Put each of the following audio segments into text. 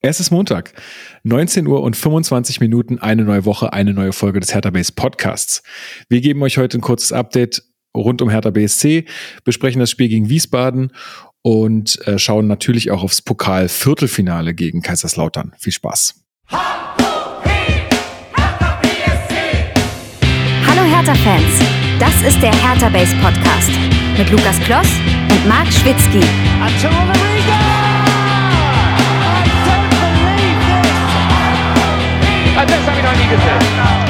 Es ist Montag, 19 Uhr und 25 Minuten, eine neue Woche, eine neue Folge des Hertha Base Podcasts. Wir geben euch heute ein kurzes Update rund um Hertha BSC, besprechen das Spiel gegen Wiesbaden und schauen natürlich auch aufs Pokal-Viertelfinale gegen Kaiserslautern. Viel Spaß. Hallo Hertha-Fans, das ist der Hertha Base Podcast mit Lukas Kloss und Marc Schwitzky. Das habe ich noch nie gesehen.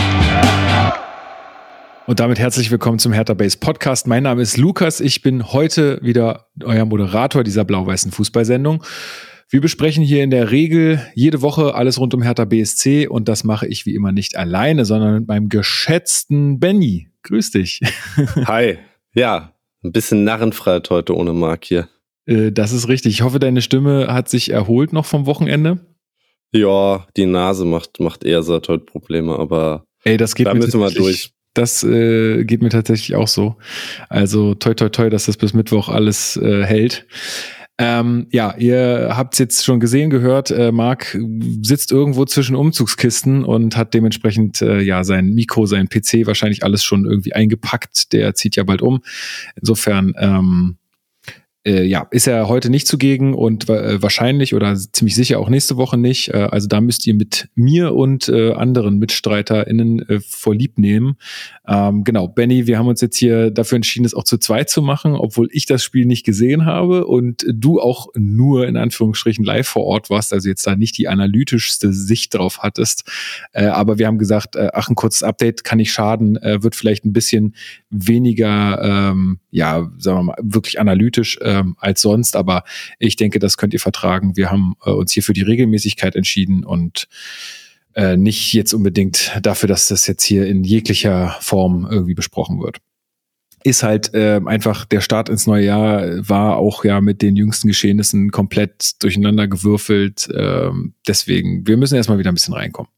Und damit herzlich willkommen zum Hertha Base Podcast. Mein Name ist Lukas. Ich bin heute wieder euer Moderator dieser blau-weißen Fußballsendung. Wir besprechen hier in der Regel jede Woche alles rund um Hertha BSC und das mache ich wie immer nicht alleine, sondern mit meinem geschätzten Benny. Grüß dich. Hi. Ja, ein bisschen Narrenfreiheit heute ohne Marc hier. Das ist richtig. Ich hoffe, deine Stimme hat sich erholt noch vom Wochenende. Ja, die Nase macht eher seit heute Probleme, aber das geht da müssen wir durch. Das geht mir tatsächlich auch so. Also toi toi toi, dass das bis Mittwoch alles hält. Ihr habt es jetzt schon gesehen, gehört, Marc sitzt irgendwo zwischen Umzugskisten und hat dementsprechend sein Mikro, sein PC wahrscheinlich alles schon irgendwie eingepackt. Der zieht ja bald um. Insofern ist er heute nicht zugegen und wahrscheinlich oder ziemlich sicher auch nächste Woche nicht. Also da müsst ihr mit mir und anderen MitstreiterInnen vorlieb nehmen. Genau, Benny, wir haben uns jetzt hier dafür entschieden, das auch zu zweit zu machen, obwohl ich das Spiel nicht gesehen habe und du auch nur in Anführungsstrichen live vor Ort warst, also jetzt da nicht die analytischste Sicht drauf hattest. Aber wir haben gesagt, ein kurzes Update kann nicht schaden, wird vielleicht ein bisschen weniger, sagen wir mal, wirklich analytisch als sonst, aber ich denke, das könnt ihr vertragen. Wir haben uns hier für die Regelmäßigkeit entschieden und nicht jetzt unbedingt dafür, dass das jetzt hier in jeglicher Form irgendwie besprochen wird. Ist halt einfach der Start ins neue Jahr, war auch ja mit den jüngsten Geschehnissen komplett durcheinander gewürfelt. Deswegen, wir müssen erstmal wieder ein bisschen reinkommen.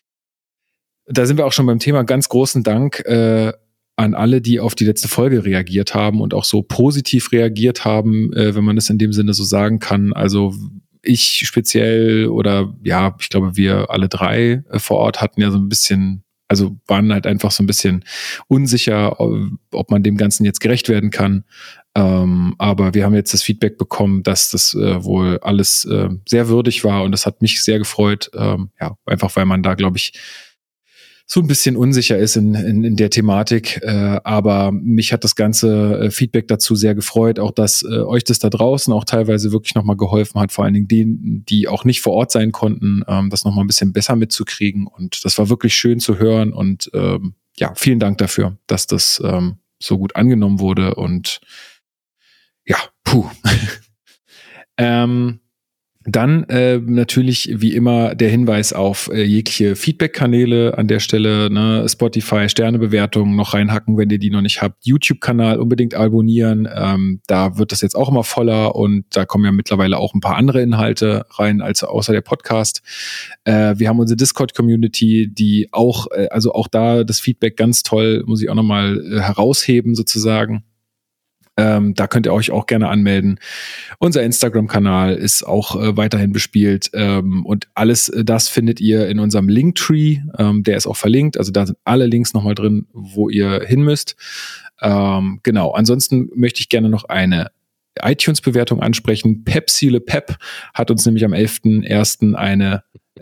Da sind wir auch schon beim Thema. Ganz großen Dank an alle, die auf die letzte Folge reagiert haben und auch so positiv reagiert haben, wenn man das in dem Sinne so sagen kann. Also ich speziell oder ja, ich glaube wir alle drei vor Ort hatten ja so ein bisschen, also waren halt einfach so ein bisschen unsicher, ob man dem Ganzen jetzt gerecht werden kann. Aber wir haben jetzt das Feedback bekommen, dass das wohl alles sehr würdig war und das hat mich sehr gefreut. Einfach weil man da, glaube ich, so ein bisschen unsicher ist in der Thematik, aber mich hat das ganze Feedback dazu sehr gefreut, auch dass euch das da draußen auch teilweise wirklich nochmal geholfen hat, vor allen Dingen denen, die auch nicht vor Ort sein konnten, das nochmal ein bisschen besser mitzukriegen und das war wirklich schön zu hören und vielen Dank dafür, dass das so gut angenommen wurde und Dann natürlich wie immer der Hinweis auf jegliche Feedback-Kanäle an der Stelle, ne? Spotify, Sternebewertungen noch reinhacken, wenn ihr die noch nicht habt. YouTube-Kanal unbedingt abonnieren, da wird das jetzt auch immer voller und da kommen ja mittlerweile auch ein paar andere Inhalte rein, als außer der Podcast. Wir haben unsere Discord-Community, die auch, also auch da das Feedback ganz toll, muss ich auch nochmal herausheben sozusagen. Da könnt ihr euch auch gerne anmelden. Unser Instagram-Kanal ist auch weiterhin bespielt und alles das findet ihr in unserem Linktree. Der ist auch verlinkt, also da sind alle Links nochmal drin, wo ihr hin müsst. Genau, ansonsten möchte ich gerne noch eine iTunes-Bewertung ansprechen. Pepsi Le Pep hat uns nämlich am 11.01. eine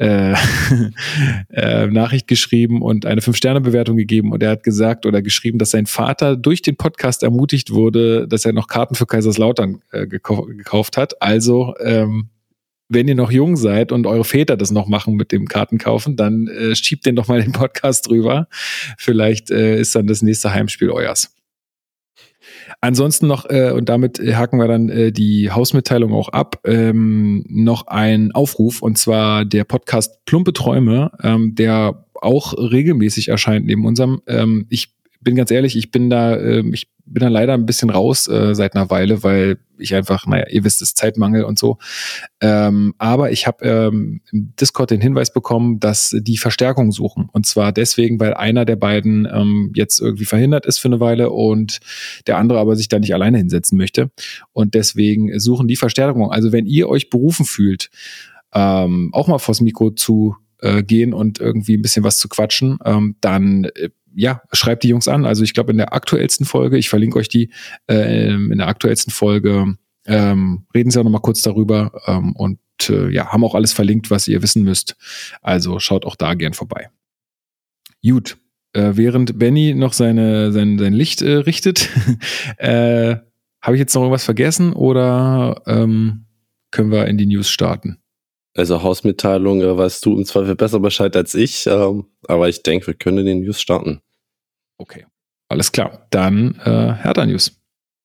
Nachricht geschrieben und eine 5-Sterne-Bewertung gegeben und er hat gesagt oder geschrieben, dass sein Vater durch den Podcast ermutigt wurde, dass er noch Karten für Kaiserslautern gekauft hat. Also wenn ihr noch jung seid und eure Väter das noch machen mit dem Kartenkaufen, dann schiebt den doch mal den Podcast drüber. Vielleicht ist dann das nächste Heimspiel euers. Ansonsten noch, und damit haken wir dann die Hausmitteilung auch ab, noch ein Aufruf, und zwar der Podcast Plumpe Träume, der auch regelmäßig erscheint neben unserem. Ich bin ganz ehrlich, ich bin da leider ein bisschen raus seit einer Weile, weil ich einfach, ihr wisst es, Zeitmangel und so. Aber ich habe im Discord den Hinweis bekommen, dass die Verstärkung suchen. Und zwar deswegen, weil einer der beiden jetzt irgendwie verhindert ist für eine Weile und der andere aber sich da nicht alleine hinsetzen möchte. Und deswegen suchen die Verstärkung. Also wenn ihr euch berufen fühlt, auch mal vors Mikro zu gehen und irgendwie ein bisschen was zu quatschen, dann schreibt die Jungs an. Also ich glaube in der aktuellsten Folge, ich verlinke euch die, in der aktuellsten Folge reden sie auch noch mal kurz darüber und haben auch alles verlinkt, was ihr wissen müsst. Also schaut auch da gern vorbei. Gut, während Benny noch sein Licht richtet, habe ich jetzt noch irgendwas vergessen oder können wir in die News starten? Also Hausmitteilung, weißt du im Zweifel besser Bescheid als ich, aber ich denke, wir können in den News starten. Okay, alles klar. Dann Hertha News.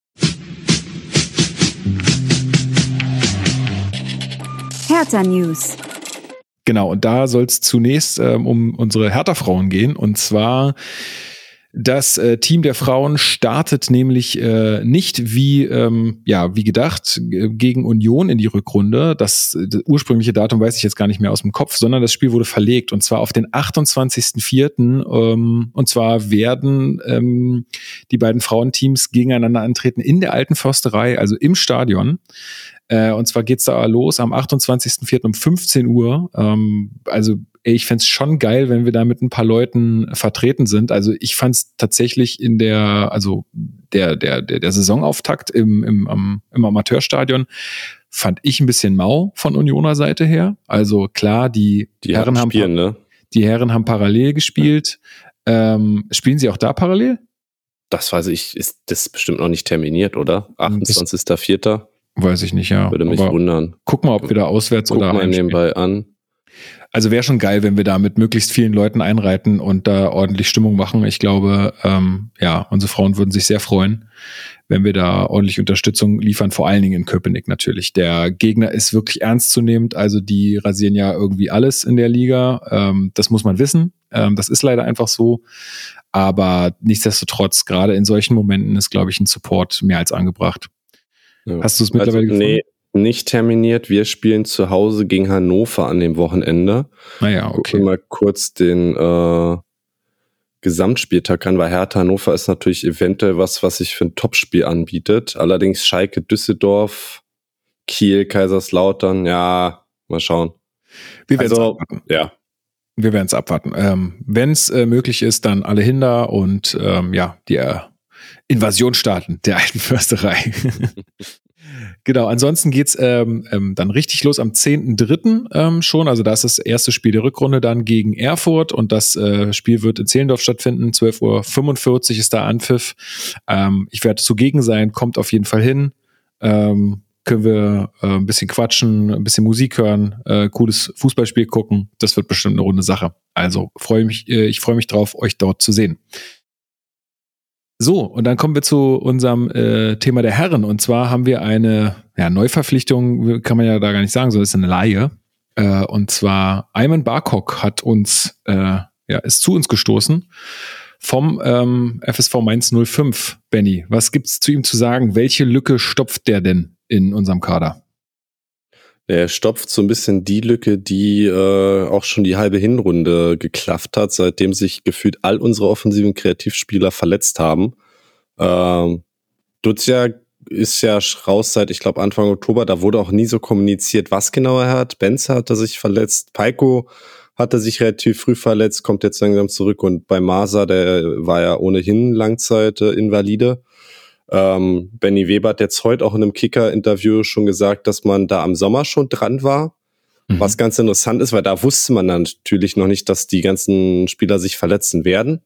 Hertha News. Genau, und da soll es zunächst um unsere Hertha-Frauen gehen. Und zwar das Team der Frauen startet nämlich nicht wie gedacht gegen Union in die Rückrunde. Das ursprüngliche Datum weiß ich jetzt gar nicht mehr aus dem Kopf, sondern das Spiel wurde verlegt und zwar auf den 28.04. Und zwar werden die beiden Frauenteams gegeneinander antreten in der Alten Försterei, also im Stadion. Und zwar geht's da los am 28.04. um 15 Uhr. Ich fänd's schon geil, wenn wir da mit ein paar Leuten vertreten sind. Also ich fand's tatsächlich in der Saisonauftakt im Amateurstadion fand ich ein bisschen mau von Unioner Seite her. Also klar, die Herren haben parallel gespielt. Spielen sie auch da parallel? Das weiß ich, ist das bestimmt noch nicht terminiert, oder? 28.04. Weiß ich nicht, ja. Würde mich wundern. Guck mal, ob wir da auswärts oder heimspielen. Guck mal nebenbei an. Also wäre schon geil, wenn wir da mit möglichst vielen Leuten einreiten und da ordentlich Stimmung machen. Ich glaube, unsere Frauen würden sich sehr freuen, wenn wir da ordentlich Unterstützung liefern, vor allen Dingen in Köpenick natürlich. Der Gegner ist wirklich ernstzunehmend, also die rasieren ja irgendwie alles in der Liga. Das muss man wissen. Das ist leider einfach so. Aber nichtsdestotrotz, gerade in solchen Momenten ist, glaube ich, ein Support mehr als angebracht. Ja. Hast du es mittlerweile gefunden? Nee, nicht terminiert. Wir spielen zu Hause gegen Hannover an dem Wochenende. Naja, okay. Gucken wir mal kurz den Gesamtspieltag an, weil Hertha Hannover ist natürlich eventuell was sich für ein Topspiel anbietet. Allerdings Schalke, Düsseldorf, Kiel, Kaiserslautern, ja, mal schauen. Wir werden es abwarten. Ja. Wir werden es abwarten. Wenn es möglich ist, dann alle hin da und die Invasion starten der Alten Försterei. Genau, ansonsten geht's dann richtig los am 10.3. Schon. Also da ist das erste Spiel der Rückrunde dann gegen Erfurt und das Spiel wird in Zehlendorf stattfinden. 12.45 Uhr ist da Anpfiff. Ich werde zugegen sein, kommt auf jeden Fall hin. Können wir ein bisschen quatschen, ein bisschen Musik hören, cooles Fußballspiel gucken. Das wird bestimmt eine runde Sache. Also ich freue mich drauf, euch dort zu sehen. So, und dann kommen wir zu unserem Thema der Herren. Und zwar haben wir eine Neuverpflichtung, kann man ja da gar nicht sagen, sondern es ist eine Leihe. Und zwar Ayman Barkok hat ist zu uns gestoßen vom FSV Mainz 05. Benny, was gibt's zu ihm zu sagen? Welche Lücke stopft der denn in unserem Kader? Er stopft so ein bisschen die Lücke, die auch schon die halbe Hinrunde geklafft hat, seitdem sich gefühlt all unsere offensiven Kreativspieler verletzt haben. Dutzja ist ja raus seit, ich glaube, Anfang Oktober. Da wurde auch nie so kommuniziert, was genau er hat. Benz hatte sich verletzt. Paiko hatte sich relativ früh verletzt, kommt jetzt langsam zurück. Und bei Masa, der war ja ohnehin Langzeit-Invalide. Benny Weber hat jetzt heute auch in einem Kicker-Interview schon gesagt, dass man da am Sommer schon dran war, was ganz interessant ist, weil da wusste man dann natürlich noch nicht, dass die ganzen Spieler sich verletzen werden.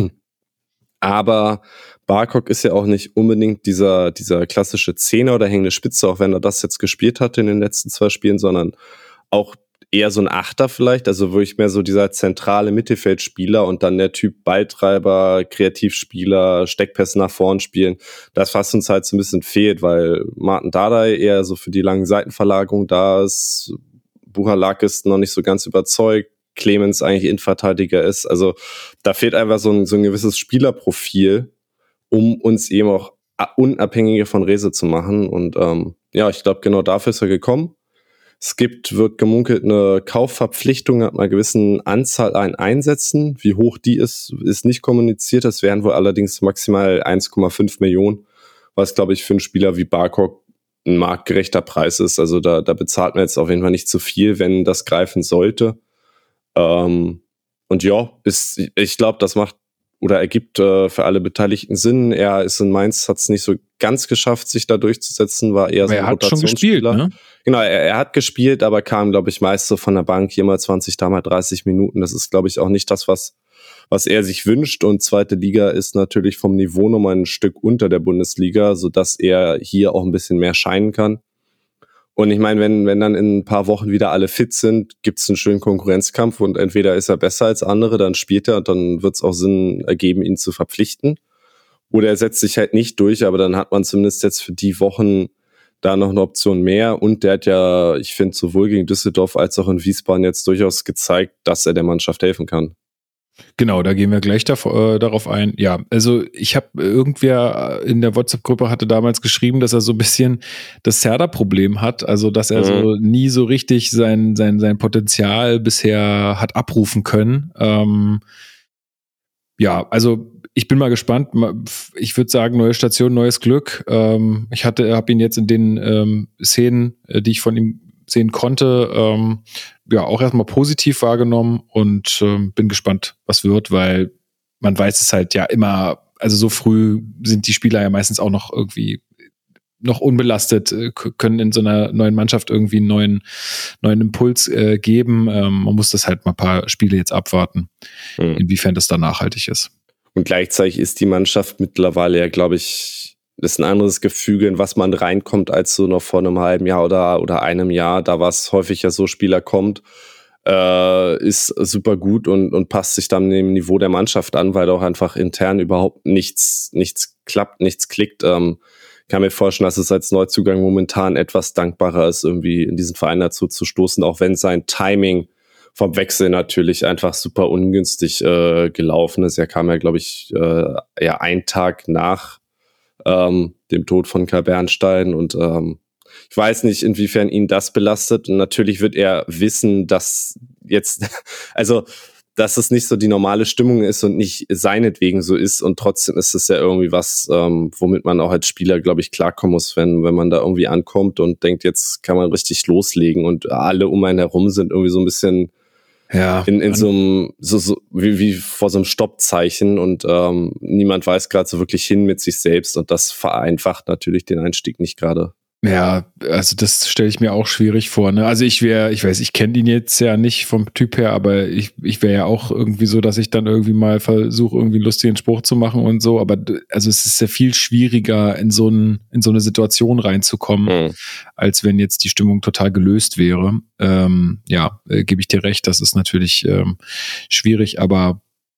Aber Barkok ist ja auch nicht unbedingt dieser klassische Zehner oder hängende Spitze, auch wenn er das jetzt gespielt hat in den letzten 2 Spielen, sondern auch eher so ein Achter vielleicht, also wirklich mehr so dieser zentrale Mittelfeldspieler und dann der Typ Balltreiber, Kreativspieler, Steckpässe nach vorn spielen. Das, was uns halt so ein bisschen fehlt, weil Martin Dardai eher so für die langen Seitenverlagerungen da ist, Buchalakis noch nicht so ganz überzeugt, Clemens eigentlich Innenverteidiger ist, also da fehlt einfach so ein gewisses Spielerprofil, um uns eben auch unabhängiger von Rese zu machen und ich glaube, genau dafür ist er gekommen. Es wird gemunkelt, eine Kaufverpflichtung ab einer gewissen Anzahl an Einsätzen. Wie hoch die ist nicht kommuniziert. Das wären wohl allerdings maximal 1,5 Millionen, was, glaube ich, für einen Spieler wie Barkok ein marktgerechter Preis ist. Also da bezahlt man jetzt auf jeden Fall nicht zu viel, wenn das greifen sollte. Und ja, ich glaube, das macht oder ergibt für alle Beteiligten Sinn. Er ist in Mainz, hat es nicht so ganz geschafft, sich da durchzusetzen, war eher so ein Rotationsspieler. Er hat schon gespielt, ne? Genau, er hat gespielt, aber kam, glaube ich, meist so von der Bank, hier mal 20, da mal 30 Minuten. Das ist, glaube ich, auch nicht das, was er sich wünscht. Und zweite Liga ist natürlich vom Niveau nochmal ein Stück unter der Bundesliga, sodass er hier auch ein bisschen mehr scheinen kann. Und ich meine, wenn dann in ein paar Wochen wieder alle fit sind, gibt es einen schönen Konkurrenzkampf und entweder ist er besser als andere, dann spielt er und dann wird es auch Sinn ergeben, ihn zu verpflichten. Oder er setzt sich halt nicht durch, aber dann hat man zumindest jetzt für die Wochen da noch eine Option mehr. Und der hat ja, ich finde, sowohl gegen Düsseldorf als auch in Wiesbaden jetzt durchaus gezeigt, dass er der Mannschaft helfen kann. Genau, da gehen wir gleich darauf ein. Ja, also ich habe irgendwer in der WhatsApp-Gruppe hatte damals geschrieben, dass er so ein bisschen das Serda-Problem hat, also dass er so nie so richtig sein Potenzial bisher hat abrufen können. Ja, also ich bin mal gespannt. Ich würde sagen, neue Station, neues Glück. Ich habe ihn jetzt in den Szenen, die ich von ihm sehen konnte, ja, auch erstmal positiv wahrgenommen und bin gespannt, was wird, weil man weiß es halt ja immer, also so früh sind die Spieler ja meistens auch noch irgendwie noch unbelastet, können in so einer neuen Mannschaft irgendwie einen neuen Impuls geben. Man muss das halt mal ein paar Spiele jetzt abwarten, inwiefern das da nachhaltig ist. Und gleichzeitig ist die Mannschaft mittlerweile ja, glaube ich, das ist ein anderes Gefüge, in was man reinkommt, als so noch vor einem halben Jahr oder einem Jahr. Da war es häufig ja so, Spieler kommt, ist super gut und passt sich dann dem Niveau der Mannschaft an, weil auch einfach intern überhaupt nichts klappt, nichts klickt. Kann mir vorstellen, dass es als Neuzugang momentan etwas dankbarer ist, irgendwie in diesen Verein dazu zu stoßen, auch wenn sein Timing vom Wechsel natürlich einfach super ungünstig gelaufen ist. Er kam ja, glaube ich, einen Tag nach dem Tod von Kai Bernstein und ich weiß nicht, inwiefern ihn das belastet und natürlich wird er wissen, dass jetzt, also dass es nicht so die normale Stimmung ist und nicht seinetwegen so ist und trotzdem ist es ja irgendwie was, womit man auch als Spieler, glaube ich, klarkommen muss, wenn man da irgendwie ankommt und denkt, jetzt kann man richtig loslegen und alle um einen herum sind irgendwie so ein bisschen in so einem, so wie vor so einem Stoppzeichen und niemand weiß gerade so wirklich hin mit sich selbst und das vereinfacht natürlich den Einstieg nicht gerade. Ja, also das stelle ich mir auch schwierig vor, ne? Also ich kenne ihn jetzt ja nicht vom Typ her, aber ich wäre ja auch irgendwie so, dass ich dann irgendwie mal versuche, irgendwie einen lustigen Spruch zu machen und so, aber also es ist ja viel schwieriger, in so eine Situation reinzukommen, als wenn jetzt die Stimmung total gelöst wäre. Gebe ich dir recht, das ist natürlich schwierig, aber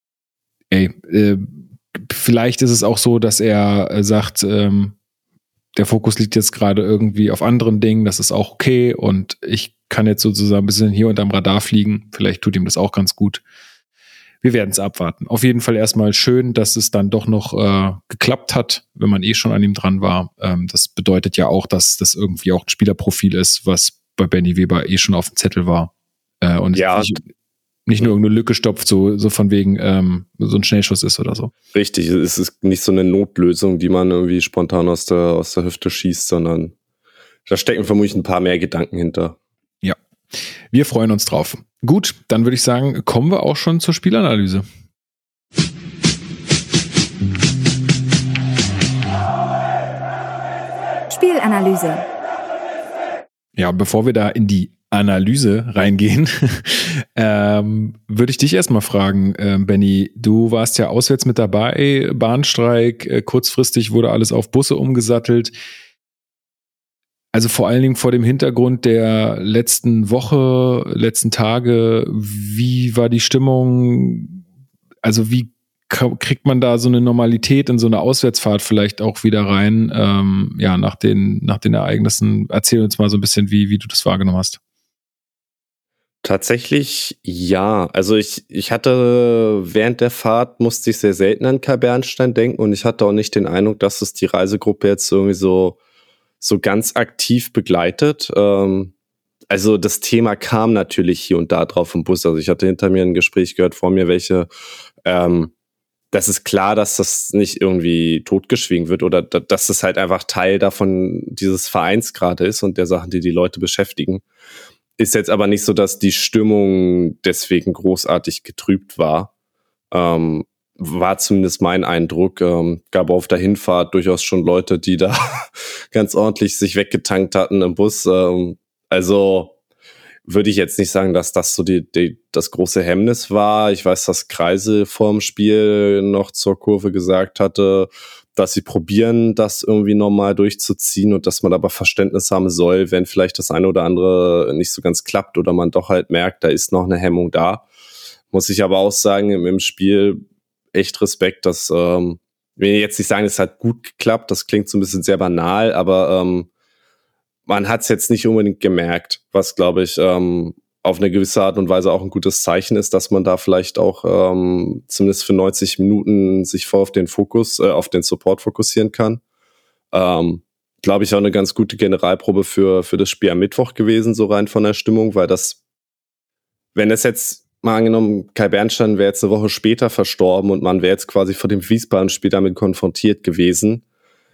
vielleicht ist es auch so, dass er sagt, der Fokus liegt jetzt gerade irgendwie auf anderen Dingen, das ist auch okay und ich kann jetzt sozusagen ein bisschen hier unterm Radar fliegen. Vielleicht tut ihm das auch ganz gut. Wir werden es abwarten. Auf jeden Fall erstmal schön, dass es dann doch noch geklappt hat, wenn man schon an ihm dran war. Das bedeutet ja auch, dass das irgendwie auch ein Spielerprofil ist, was bei Benny Weber schon auf dem Zettel war. Und ja, nicht nur irgendeine Lücke stopft, so von wegen so ein Schnellschuss ist oder so. Richtig, es ist nicht so eine Notlösung, die man irgendwie spontan aus der Hüfte schießt, sondern da stecken vermutlich ein paar mehr Gedanken hinter. Ja, wir freuen uns drauf. Gut, dann würde ich sagen, kommen wir auch schon zur Spielanalyse. Spielanalyse. Ja, bevor wir da in die Analyse reingehen, würde ich dich erstmal fragen, Benny, du warst ja auswärts mit dabei, Bahnstreik, kurzfristig wurde alles auf Busse umgesattelt. Also vor allen Dingen vor dem Hintergrund der letzten Woche, letzten Tage, wie war die Stimmung? Also wie kriegt man da so eine Normalität in so eine Auswärtsfahrt vielleicht auch wieder rein? Nach den Ereignissen. Erzähl uns mal so ein bisschen, wie du das wahrgenommen hast. Tatsächlich ja. Also ich hatte während der Fahrt musste ich sehr selten an Kai Bernstein denken und ich hatte auch nicht den Eindruck, dass es die Reisegruppe jetzt irgendwie so ganz aktiv begleitet. Also das Thema kam natürlich hier und da drauf im Bus. Also ich hatte hinter mir ein Gespräch gehört, vor mir welche, das ist klar, dass das nicht irgendwie totgeschwiegen wird oder dass das halt einfach Teil davon dieses Vereins gerade ist und der Sachen, die Leute beschäftigen. Ist jetzt aber nicht so, dass die Stimmung deswegen großartig getrübt war. War zumindest mein Eindruck. Gab auf der Hinfahrt durchaus schon Leute, die da ganz ordentlich sich weggetankt hatten im Bus. Also würde ich jetzt nicht sagen, dass das so das große Hemmnis war. Ich weiß, dass Kreisel vorm Spiel noch zur Kurve gesagt hatte, dass sie probieren, das irgendwie normal durchzuziehen und dass man aber Verständnis haben soll, wenn vielleicht das eine oder andere nicht so ganz klappt oder man doch halt merkt, da ist noch eine Hemmung da. Muss ich aber auch sagen, im Spiel echt Respekt, dass, wenn ich jetzt nicht sagen, es hat gut geklappt, das klingt so ein bisschen sehr banal, aber man hat es jetzt nicht unbedingt gemerkt, was, glaube ich, auf eine gewisse Art und Weise auch ein gutes Zeichen ist, dass man da vielleicht auch zumindest für 90 Minuten sich voll auf den Support fokussieren kann. Glaube ich, auch eine ganz gute Generalprobe für das Spiel am Mittwoch gewesen, so rein von der Stimmung, weil wenn das jetzt mal angenommen, Kai Bernstein wäre jetzt eine Woche später verstorben und man wäre jetzt quasi vor dem Wiesbaden-Spiel damit konfrontiert gewesen,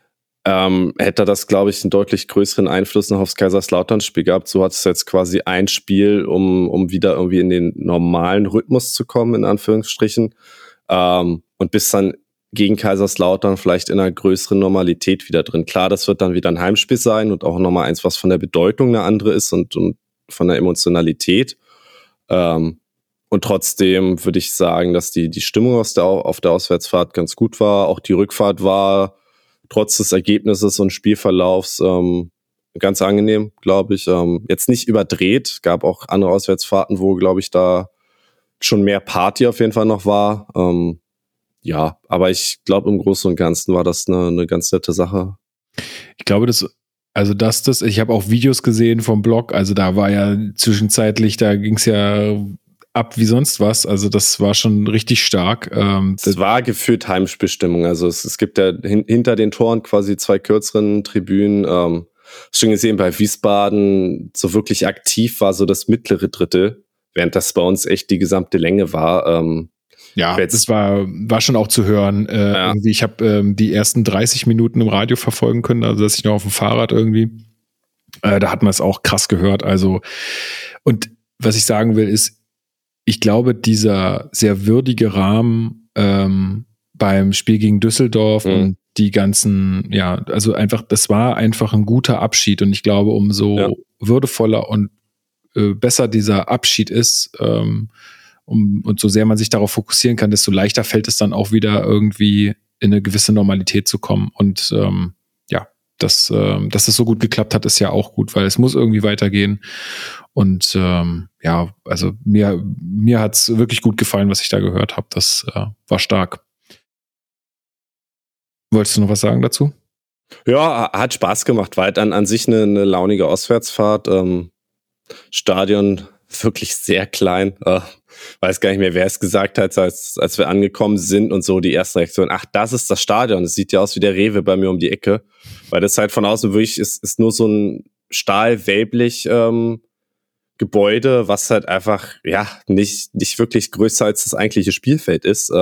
hätte das, glaube ich, einen deutlich größeren Einfluss noch aufs Kaiserslautern-Spiel gehabt. So hat es jetzt quasi ein Spiel, um wieder irgendwie in den normalen Rhythmus zu kommen, in Anführungsstrichen. Und bis dann gegen Kaiserslautern vielleicht in einer größeren Normalität wieder drin. Klar, das wird dann wieder ein Heimspiel sein und auch nochmal eins, was von der Bedeutung eine andere ist und von der Emotionalität. Und trotzdem würde ich sagen, dass die Stimmung auf der Auswärtsfahrt ganz gut war. Auch die Rückfahrt war trotz des Ergebnisses und Spielverlaufs ganz angenehm, glaube ich. Jetzt nicht überdreht. Gab auch andere Auswärtsfahrten, wo, glaube ich, da schon mehr Party auf jeden Fall noch war. Ja, aber ich glaube, im Großen und Ganzen war das eine ganz nette Sache. Ich glaube, ich habe auch Videos gesehen vom Blog, also da war ja zwischenzeitlich, da ging es ja ab wie sonst was, also das war schon richtig stark. Es war gefühlt Heimspielstimmung, also es gibt ja hinter den Toren quasi 2 kürzeren Tribünen, schon gesehen, bei Wiesbaden so wirklich aktiv war so das mittlere Drittel, während das bei uns echt die gesamte Länge war. Ja, das war schon auch zu hören. Ja. Irgendwie, ich habe die ersten 30 Minuten im Radio verfolgen können, also dass ich noch auf dem Fahrrad irgendwie, da hat man es auch krass gehört. Also, und was ich sagen will, ist, ich glaube, dieser sehr würdige Rahmen beim Spiel gegen Düsseldorf und die ganzen, ja, also einfach, das war einfach ein guter Abschied und ich glaube, umso würdevoller und besser dieser Abschied ist, und so sehr man sich darauf fokussieren kann, desto leichter fällt es dann auch wieder irgendwie in eine gewisse Normalität zu kommen. Und dass es so gut geklappt hat, ist ja auch gut, weil es muss irgendwie weitergehen. Und also mir hat es wirklich gut gefallen, was ich da gehört habe. Das war stark. Wolltest du noch was sagen dazu? Ja, hat Spaß gemacht. War halt an sich eine launige Auswärtsfahrt. Stadion wirklich sehr klein. Weiß gar nicht mehr, wer es gesagt hat, als wir angekommen sind und so die erste Reaktion. Ach, das ist das Stadion. Das sieht ja aus wie der Rewe bei mir um die Ecke. Weil das halt von außen wirklich ist nur so ein Stahlwelblich Gebäude, was halt einfach, ja, nicht wirklich größer als das eigentliche Spielfeld ist.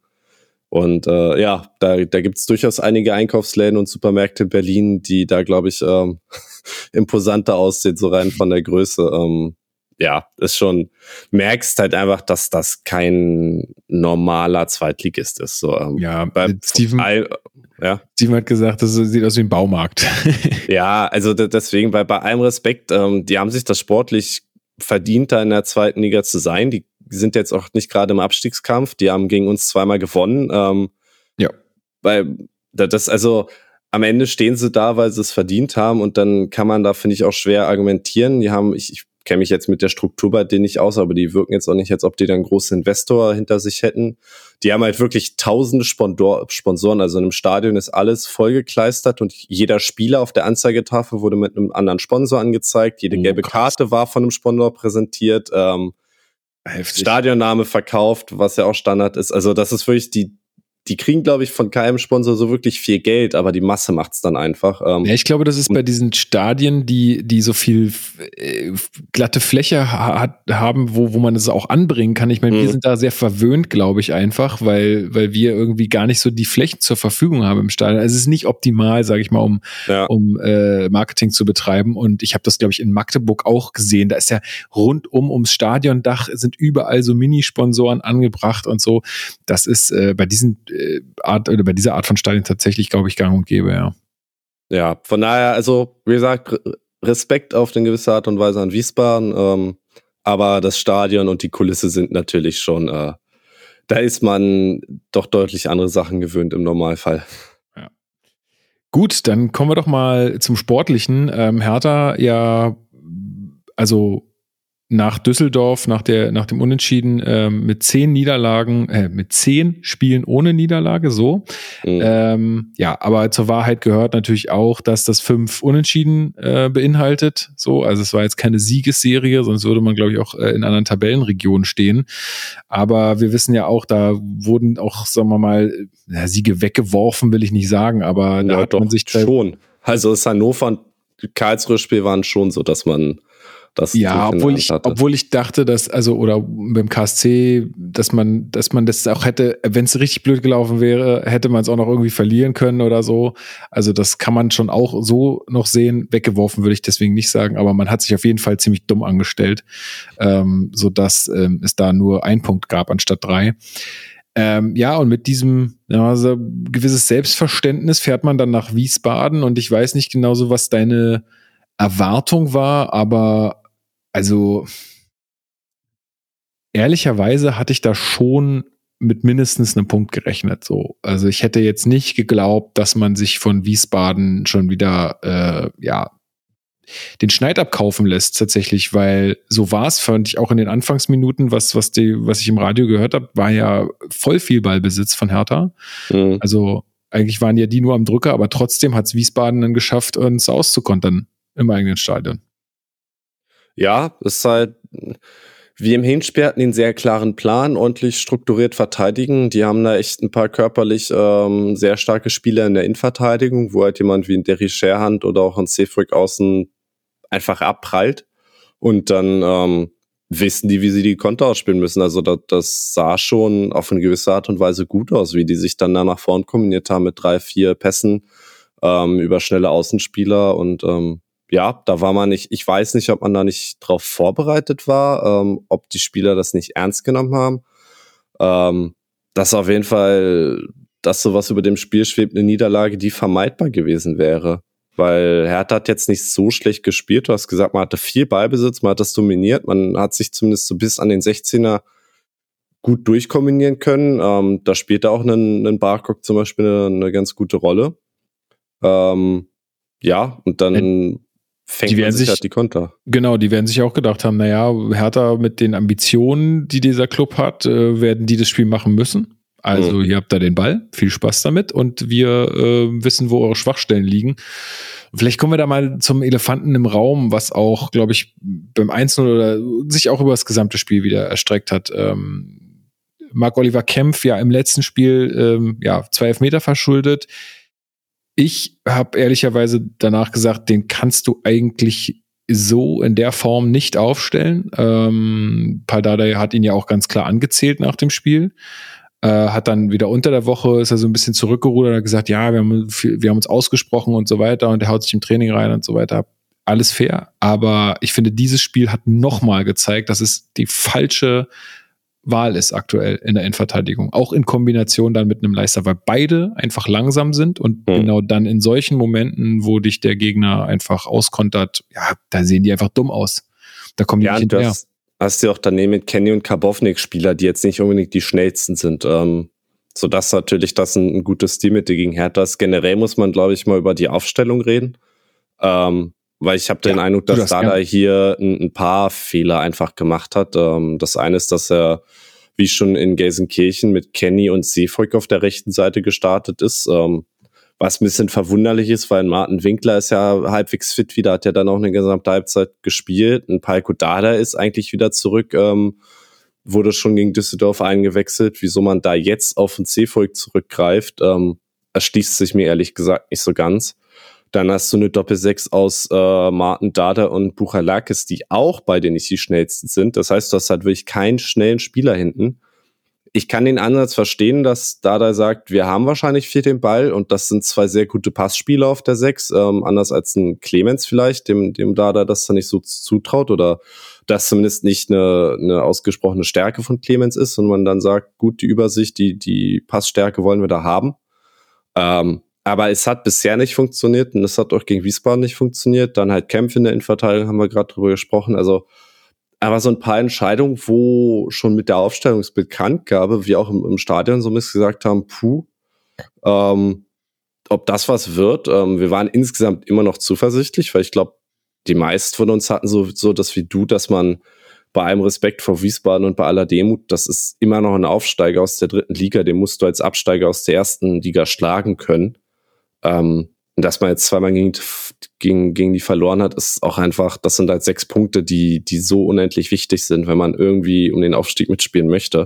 Da gibt's durchaus einige Einkaufsläden und Supermärkte in Berlin, die da, glaube ich, imposanter aussehen, so rein von der Größe. Ist schon, merkst halt einfach, dass das kein normaler Zweitligist ist. So, Steven hat gesagt, das sieht aus wie ein Baumarkt. Ja, also deswegen, bei allem Respekt, die haben sich das sportlich verdient, da in der zweiten Liga zu sein. Die sind jetzt auch nicht gerade im Abstiegskampf. Die haben gegen uns 2-mal gewonnen. Weil das, also am Ende stehen sie da, weil sie es verdient haben und dann kann man da, finde ich, auch schwer argumentieren. Die haben, ich kenne mich jetzt mit der Struktur bei denen nicht aus, aber die wirken jetzt auch nicht, als ob die da einen großen Investor hinter sich hätten. Die haben halt wirklich tausende Sponsoren, also in einem Stadion ist alles vollgekleistert und jeder Spieler auf der Anzeigetafel wurde mit einem anderen Sponsor angezeigt, jede gelbe Karte war von einem Sponsor präsentiert, Stadionname verkauft, was ja auch Standard ist. Also das ist wirklich die kriegen, glaube ich, von keinem Sponsor so wirklich viel Geld, aber die Masse macht's dann einfach. Ja, ich glaube, das ist bei diesen Stadien, die so viel glatte Fläche haben, wo man es auch anbringen kann. Ich meine, wir sind da sehr verwöhnt, glaube ich, einfach, weil wir irgendwie gar nicht so die Flächen zur Verfügung haben im Stadion. Also es ist nicht optimal, sage ich mal, um Marketing zu betreiben. Und ich habe das, glaube ich, in Magdeburg auch gesehen. Da ist ja rundum ums Stadiondach sind überall so Minisponsoren angebracht und so. Das ist bei bei dieser Art von Stadien tatsächlich, glaube ich, gang und gäbe, ja. Ja, von daher, also, wie gesagt, Respekt auf eine gewisse Art und Weise an Wiesbaden, aber das Stadion und die Kulisse sind natürlich schon, da ist man doch deutlich andere Sachen gewöhnt im Normalfall. Ja. Gut, dann kommen wir doch mal zum Sportlichen. Hertha ja, also nach Düsseldorf, nach dem Unentschieden mit 10 Spielen ohne Niederlage, so. Ja, aber zur Wahrheit gehört natürlich auch, dass das 5 Unentschieden beinhaltet, so. Also es war jetzt keine Siegesserie, sonst würde man, glaube ich, auch in anderen Tabellenregionen stehen. Aber wir wissen ja auch, da wurden auch, sagen wir mal, Siege weggeworfen, will ich nicht sagen, aber da hat man sich schon. Also das Hannover und Karlsruhe-Spiel waren schon so, dass man das obwohl ich dachte, dass, also, oder beim KSC, dass man das auch hätte, wenn es richtig blöd gelaufen wäre, hätte man es auch noch irgendwie verlieren können oder so. Also das kann man schon auch so noch sehen. Weggeworfen würde ich deswegen nicht sagen, aber man hat sich auf jeden Fall ziemlich dumm angestellt, sodass es da nur 1 Punkt gab anstatt 3. Ja, und mit diesem so gewisses Selbstverständnis fährt man dann nach Wiesbaden und ich weiß nicht genau so, was deine Erwartung war, aber also ehrlicherweise hatte ich da schon mit mindestens einem Punkt gerechnet. So. Also ich hätte jetzt nicht geglaubt, dass man sich von Wiesbaden schon wieder den Schneid abkaufen lässt tatsächlich, weil so war es, fand ich auch in den Anfangsminuten, was ich im Radio gehört habe, war ja voll viel Ballbesitz von Hertha. Also eigentlich waren ja die nur am Drücker, aber trotzdem hat es Wiesbaden dann geschafft, uns auszukontern im eigenen Stadion. Ja, es ist halt, wie im Hinspiel hatten die einen sehr klaren Plan, ordentlich strukturiert verteidigen. Die haben da echt ein paar körperlich sehr starke Spieler in der Innenverteidigung, wo halt jemand wie ein Derry Scherhand oder auch ein Seefrick außen einfach abprallt. Und dann wissen die, wie sie die Konter ausspielen müssen. Also das sah schon auf eine gewisse Art und Weise gut aus, wie die sich dann da nach vorn kombiniert haben mit 3, 4 Pässen über schnelle Außenspieler und ja, da war man nicht, ich weiß nicht, ob man da nicht drauf vorbereitet war, ob die Spieler das nicht ernst genommen haben. Das auf jeden Fall, dass sowas über dem Spiel schwebt, eine Niederlage, die vermeidbar gewesen wäre. Weil Hertha hat jetzt nicht so schlecht gespielt. Du hast gesagt, man hatte viel Ballbesitz, man hat das dominiert, man hat sich zumindest so bis an den 16er gut durchkombinieren können. Da spielt auch ein Barkok zum Beispiel eine ganz gute Rolle. Ja, und dann fängt man sich halt die Konter. Genau, die werden sich auch gedacht haben, Hertha mit den Ambitionen, die dieser Club hat, werden die das Spiel machen müssen. Also hier habt ihr den Ball, viel Spaß damit und wir wissen, wo eure Schwachstellen liegen. Vielleicht kommen wir da mal zum Elefanten im Raum, was auch, glaube ich, beim 1-0 oder sich auch über das gesamte Spiel wieder erstreckt hat. Marc-Oliver Kempf ja im letzten Spiel 2 Elfmeter verschuldet. Ich habe ehrlicherweise danach gesagt, den kannst du eigentlich so in der Form nicht aufstellen. Paldada hat ihn ja auch ganz klar angezählt nach dem Spiel. Hat dann wieder unter der Woche, ist er so ein bisschen zurückgerudert und hat gesagt, ja, wir haben uns ausgesprochen und so weiter und er haut sich im Training rein und so weiter. Alles fair, aber ich finde, dieses Spiel hat nochmal gezeigt, dass es die falsche Wahl ist aktuell in der Innenverteidigung. Auch in Kombination dann mit einem Leister, weil beide einfach langsam sind und genau dann in solchen Momenten, wo dich der Gegner einfach auskontert, ja, da sehen die einfach dumm aus. Da kommen die nicht hinterher. Hast du auch daneben mit Kenny und Karbovnik Spieler, die jetzt nicht unbedingt die schnellsten sind. Sodass natürlich das ein gutes Stilmittel gegen Hertha ist. Generell muss man, glaube ich, mal über die Aufstellung reden. Weil ich habe den Eindruck, dass Dada hier ein paar Fehler einfach gemacht hat. Das eine ist, dass er, wie schon in Gelsenkirchen, mit Kenny und Seefolk auf der rechten Seite gestartet ist. Was ein bisschen verwunderlich ist, weil Martin Winkler ist ja halbwegs fit wieder, hat ja dann auch eine gesamte Halbzeit gespielt. Ein Palko Dada ist eigentlich wieder zurück wurde schon gegen Düsseldorf eingewechselt. Wieso man da jetzt auf den Seevolk zurückgreift, erschließt sich mir ehrlich gesagt nicht so ganz. Dann hast du eine Doppel-6 aus Martin Dada und Buchalakis, die auch beide nicht die schnellsten sind. Das heißt, du hast halt wirklich keinen schnellen Spieler hinten. Ich kann den Ansatz verstehen, dass Dada sagt, wir haben wahrscheinlich viel den Ball und das sind zwei sehr gute Passspieler auf der 6, anders als ein Clemens vielleicht, dem Dada das dann nicht so zutraut oder das zumindest nicht eine ausgesprochene Stärke von Clemens ist und man dann sagt, gut, die Übersicht, die Passstärke wollen wir da haben. Aber es hat bisher nicht funktioniert und es hat auch gegen Wiesbaden nicht funktioniert. Dann halt Kämpfe in der Innenverteidigung, haben wir gerade drüber gesprochen. Also aber so ein paar Entscheidungen, wo schon mit der Aufstellungsbekanntgabe, wie auch im Stadion so ein bisschen gesagt haben, ob das was wird. Wir waren insgesamt immer noch zuversichtlich, weil ich glaube, die meisten von uns hatten so das wie du, dass man bei allem Respekt vor Wiesbaden und bei aller Demut, das ist immer noch ein Aufsteiger aus der 3. Liga, den musst du als Absteiger aus der 1. Liga schlagen können. Und dass man jetzt zweimal gegen die verloren hat, ist auch einfach, das sind halt 6 Punkte, die so unendlich wichtig sind, wenn man irgendwie um den Aufstieg mitspielen möchte.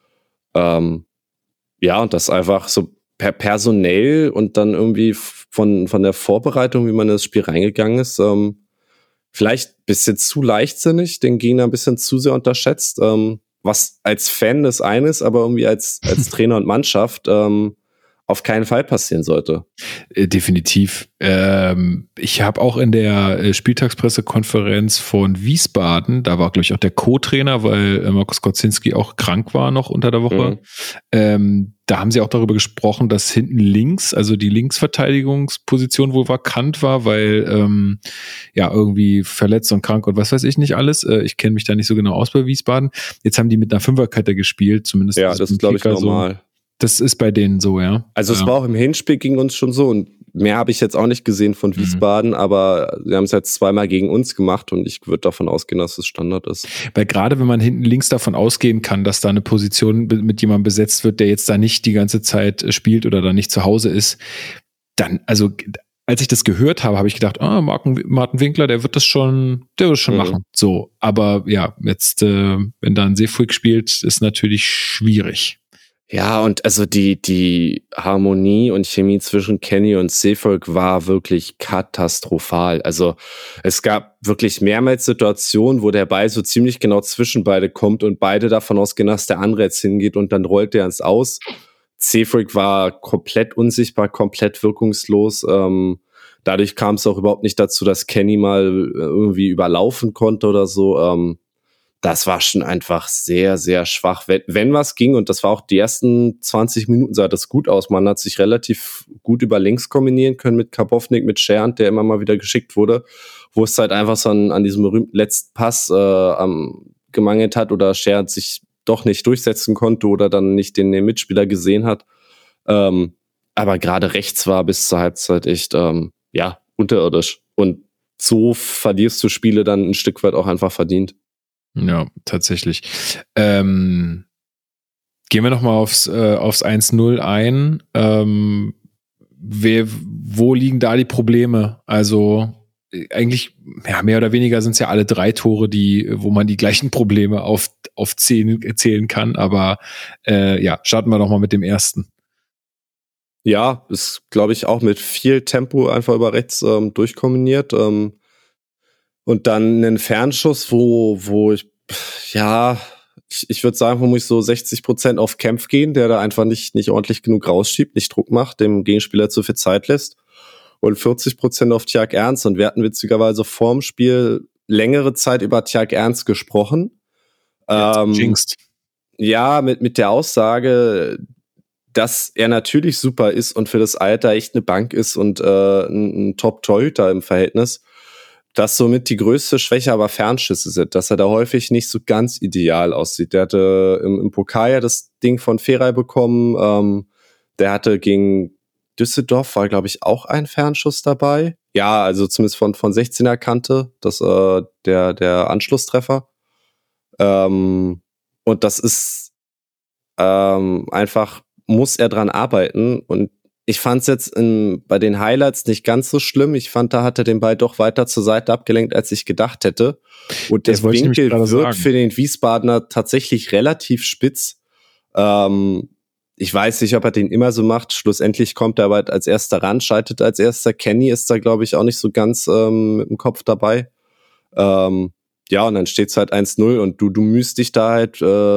Ja, und das einfach so personell und dann irgendwie von der Vorbereitung, wie man in das Spiel reingegangen ist, vielleicht ein bisschen zu leichtsinnig, den Gegner ein bisschen zu sehr unterschätzt, was als Fan des eines, aber irgendwie als Trainer und Mannschaft auf keinen Fall passieren sollte. Definitiv. Ich habe auch in der Spieltagspressekonferenz von Wiesbaden, da war, glaube ich, auch der Co-Trainer, weil Markus Kocinski auch krank war noch unter der Woche. Da haben sie auch darüber gesprochen, dass hinten links, also die Linksverteidigungsposition wohl vakant war, weil ja irgendwie verletzt und krank und was weiß ich nicht alles. Ich kenne mich da nicht so genau aus bei Wiesbaden. Jetzt haben die mit einer Fünferkette gespielt, zumindest. Ja, das ist, glaube ich, normal. So. Das ist bei denen so, ja. Also es war auch im Hinspiel gegen uns schon so und mehr habe ich jetzt auch nicht gesehen von Wiesbaden, aber sie haben es jetzt zweimal gegen uns gemacht und ich würde davon ausgehen, dass es Standard ist. Weil gerade wenn man hinten links davon ausgehen kann, dass da eine Position mit jemandem besetzt wird, der jetzt da nicht die ganze Zeit spielt oder da nicht zu Hause ist, dann, also als ich das gehört habe, habe ich gedacht, Martin Winkler, der wird das schon machen. So, aber ja, jetzt, wenn da ein Seefuig spielt, ist natürlich schwierig. Ja, und also die Harmonie und Chemie zwischen Kenny und Seevolk war wirklich katastrophal. Also es gab wirklich mehrmals Situationen, wo der Ball so ziemlich genau zwischen beide kommt und beide davon ausgehen, dass der andere jetzt hingeht und dann rollt der ins Aus. Seevolk war komplett unsichtbar, komplett wirkungslos. Dadurch kam es auch überhaupt nicht dazu, dass Kenny mal irgendwie überlaufen konnte oder so. Das war schon einfach sehr, sehr schwach. Wenn was ging, und das war auch die ersten 20 Minuten, sah das gut aus. Man hat sich relativ gut über links kombinieren können mit Karbovnik, mit Schernt, der immer mal wieder geschickt wurde, wo es halt einfach so an diesem berühmten letzten Pass gemangelt hat oder Schernt sich doch nicht durchsetzen konnte oder dann nicht den Mitspieler gesehen hat. Aber gerade rechts war bis zur Halbzeit echt unterirdisch. Und so verlierst du Spiele dann ein Stück weit auch einfach verdient. Ja, tatsächlich. Gehen wir nochmal aufs 1-0 ein. Wo liegen da die Probleme? Also eigentlich, ja, mehr oder weniger sind es ja alle 3 Tore, wo man die gleichen Probleme auf 10 zählen kann. Aber starten wir doch mal mit dem ersten. Ja, ist, glaube ich, auch mit viel Tempo einfach über rechts durchkombiniert. Und dann einen Fernschuss, wo ich würde sagen, wo muss ich so 60% auf Kempf gehen, der da einfach nicht ordentlich genug rausschiebt, nicht Druck macht, dem Gegenspieler zu viel Zeit lässt. Und 40% auf Tjag Ernst. Und wir hatten witzigerweise vorm Spiel längere Zeit über Tjag Ernst gesprochen. Ja, mit der Aussage, dass er natürlich super ist und für das Alter echt eine Bank ist und ein Top-Torhüter im Verhältnis. Dass somit die größte Schwäche aber Fernschüsse sind, dass er da häufig nicht so ganz ideal aussieht. Der hatte im Pokal ja das Ding von Feray bekommen. Der hatte gegen Düsseldorf, war glaube ich auch ein Fernschuss dabei. Ja, also zumindest von 16er Kante, das der Anschlusstreffer. Und das ist einfach, muss er dran arbeiten. Und Ich fand es jetzt bei den Highlights nicht ganz so schlimm. Ich fand, da hat er den Ball doch weiter zur Seite abgelenkt, als ich gedacht hätte. Und der Winkel wird für den Wiesbadener tatsächlich relativ spitz. Ich weiß nicht, ob er den immer so macht. Schlussendlich kommt er aber als erster ran, scheidet als erster. Kenny ist da, glaube ich, auch nicht so ganz mit dem Kopf dabei. Ja, und dann steht's halt 1-0 und du mühst dich da halt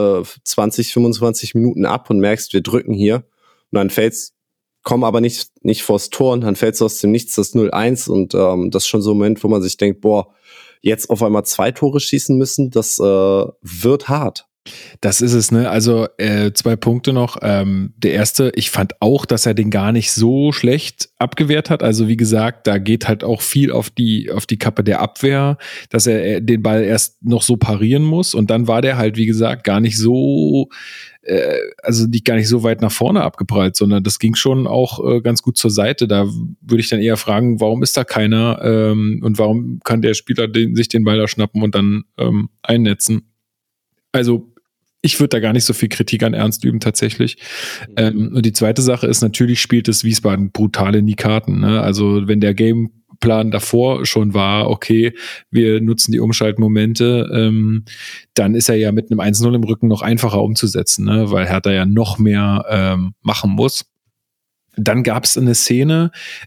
20, 25 Minuten ab und merkst, wir drücken hier. Und dann kommen aber nicht vors Tor und dann fällt's aus dem Nichts das 0-1 und das ist schon so ein Moment, wo man sich denkt, boah, jetzt auf einmal 2 Tore schießen müssen, das wird hart. Das ist es, ne? Also 2 Punkte noch. Der erste, ich fand auch, dass er den gar nicht so schlecht abgewehrt hat. Also wie gesagt, da geht halt auch viel auf die Kappe der Abwehr, dass er den Ball erst noch so parieren muss. Und dann war der halt, wie gesagt, gar nicht so, also nicht gar nicht so weit nach vorne abgeprallt, sondern das ging schon auch ganz gut zur Seite. Da würde ich dann eher fragen, warum ist da keiner und warum kann der Spieler sich den Ball da schnappen und dann einnetzen? Also ich würde da gar nicht so viel Kritik an Ernst üben tatsächlich. Und die zweite Sache ist, natürlich spielt es Wiesbaden brutal in die Karten. Ne? Also wenn der Gameplan davor schon war, okay, wir nutzen die Umschaltmomente, dann ist er ja mit einem 1-0 im Rücken noch einfacher umzusetzen, ne? Weil Hertha ja noch mehr machen muss. Dann gab es eine Szene,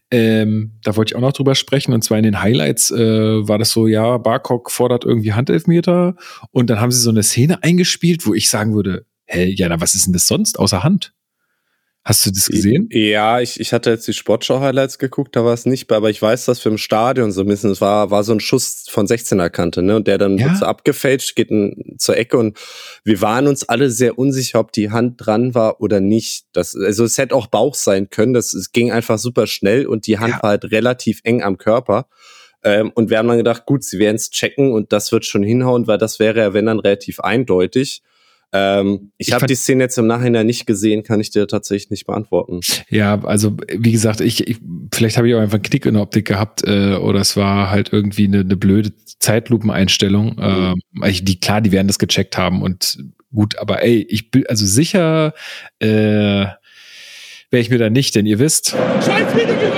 da wollte ich auch noch drüber sprechen, und zwar in den Highlights war das so, ja, Barkok fordert irgendwie Handelfmeter und dann haben sie so eine Szene eingespielt, wo ich sagen würde, hey, ja, was ist denn das sonst außer Hand? Hast du das gesehen? Ja, ich hatte jetzt die Sportschau-Highlights geguckt, da war es nicht bei, aber ich weiß, dass wir im Stadion so ein bisschen, es war so ein Schuss von 16er Kante, ne, und der dann wird so abgefälscht, geht zur Ecke und wir waren uns alle sehr unsicher, ob die Hand dran war oder nicht. Also es hätte auch Bauch sein können, es ging einfach super schnell und die Hand war halt relativ eng am Körper. Und wir haben dann gedacht, gut, sie werden es checken und das wird schon hinhauen, weil das wäre ja, wenn dann, relativ eindeutig. Ich habe die Szene jetzt im Nachhinein nicht gesehen, kann ich dir tatsächlich nicht beantworten. Ja, also wie gesagt, vielleicht habe ich auch einfach einen Knick in der Optik gehabt oder es war halt irgendwie eine blöde Zeitlupeneinstellung. Die werden das gecheckt haben und gut, aber ey, ich bin also sicher wäre ich mir da nicht, denn ihr wisst. Scheiß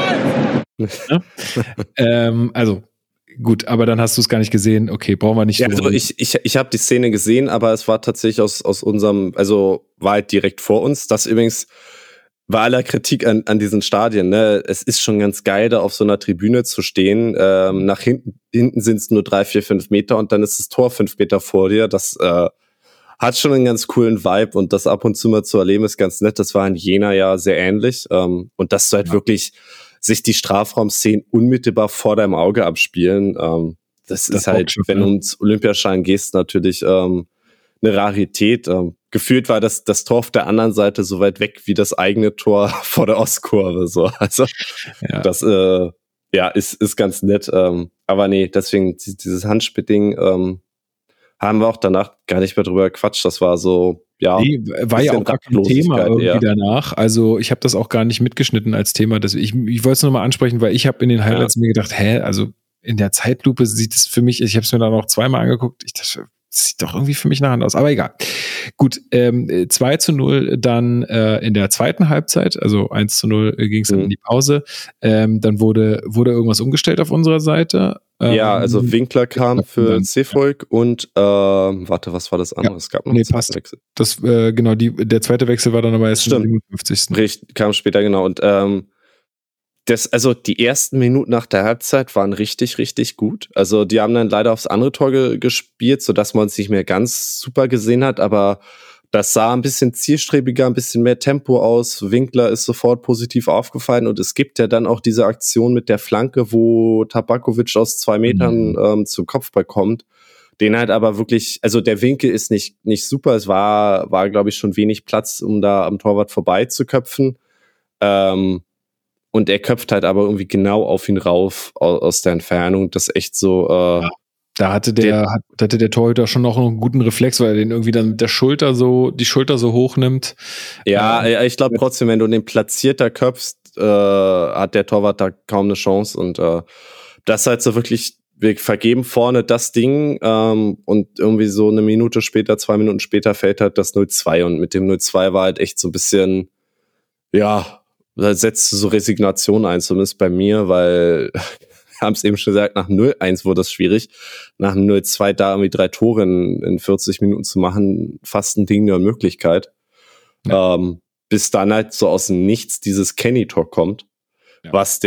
ja? Also gut, aber dann hast du es gar nicht gesehen. Okay, brauchen wir nicht. Ja, also ich habe die Szene gesehen, aber es war tatsächlich aus unserem, also war halt direkt vor uns. Das übrigens bei aller Kritik an diesen Stadien, ne, es ist schon ganz geil, da auf so einer Tribüne zu stehen. Nach hinten sind es nur 3, 4, 5 Meter und dann ist das Tor 5 Meter vor dir. Das hat schon einen ganz coolen Vibe und das ab und zu mal zu erleben ist ganz nett. Das war in Jena ja sehr ähnlich. Und dass du halt wirklich sich die Strafraumszenen unmittelbar vor deinem Auge abspielen, das ist halt, schon, wenn du ins Olympiastadion gehst, natürlich eine Rarität. Gefühlt war das Tor auf der anderen Seite so weit weg wie das eigene Tor vor der Ostkurve. So. Also das ist ganz nett. Aber nee, deswegen dieses Handspitting haben wir auch danach gar nicht mehr drüber gequatscht. Das war so, ja. Nee, war ja auch gar kein Thema irgendwie danach. Also ich habe das auch gar nicht mitgeschnitten als Thema. Ich wollte es nochmal ansprechen, weil ich habe in den Highlights mir gedacht, also in der Zeitlupe sieht es für mich, ich habe es mir dann auch zweimal angeguckt, das sieht doch irgendwie für mich nach Hand aus, aber egal. Gut, 2-0 dann in der zweiten Halbzeit, also 1-0 ging es dann in die Pause. Dann wurde irgendwas umgestellt auf unserer Seite. Also Winkler kam für Cefolk und warte, was war das andere? Es gab noch einen zweiten Wechsel. Das, genau, der zweite Wechsel war dann aber erst im 57. Richtig, kam später, genau. Und also die ersten Minuten nach der Halbzeit waren richtig, richtig gut. Also die haben dann leider aufs andere Tor gespielt, sodass man es nicht mehr ganz super gesehen hat, aber das sah ein bisschen zielstrebiger, ein bisschen mehr Tempo aus. Winkler ist sofort positiv aufgefallen und es gibt ja dann auch diese Aktion mit der Flanke, wo Tabakovic aus 2 Metern zum Kopfball kommt. Den halt aber wirklich, also der Winkel ist nicht super. Es war glaube ich, schon wenig Platz, um da am Torwart vorbeizuköpfen. Und er köpft halt aber irgendwie genau auf ihn rauf aus der Entfernung. Das ist echt so. Da hatte der Torhüter schon noch einen guten Reflex, weil er den irgendwie dann mit der die Schulter so hoch nimmt. Ja, ich glaube trotzdem, wenn du den platzierter köpfst, hat der Torwart da kaum eine Chance. Und das halt so wirklich, wir vergeben vorne das Ding und irgendwie so 2 Minuten später fällt halt das 0-2 und mit dem 0-2 war halt echt so ein bisschen, ja, da setzt so Resignation ein, zumindest bei mir, weil wir haben es eben schon gesagt, nach 0-1 wurde das schwierig. Nach 0-2 da irgendwie 3 Tore in 40 Minuten zu machen, fast ein Ding der Unmöglichkeit. Ja. Bis dann halt so aus dem Nichts dieses Kenny-Tor kommt, was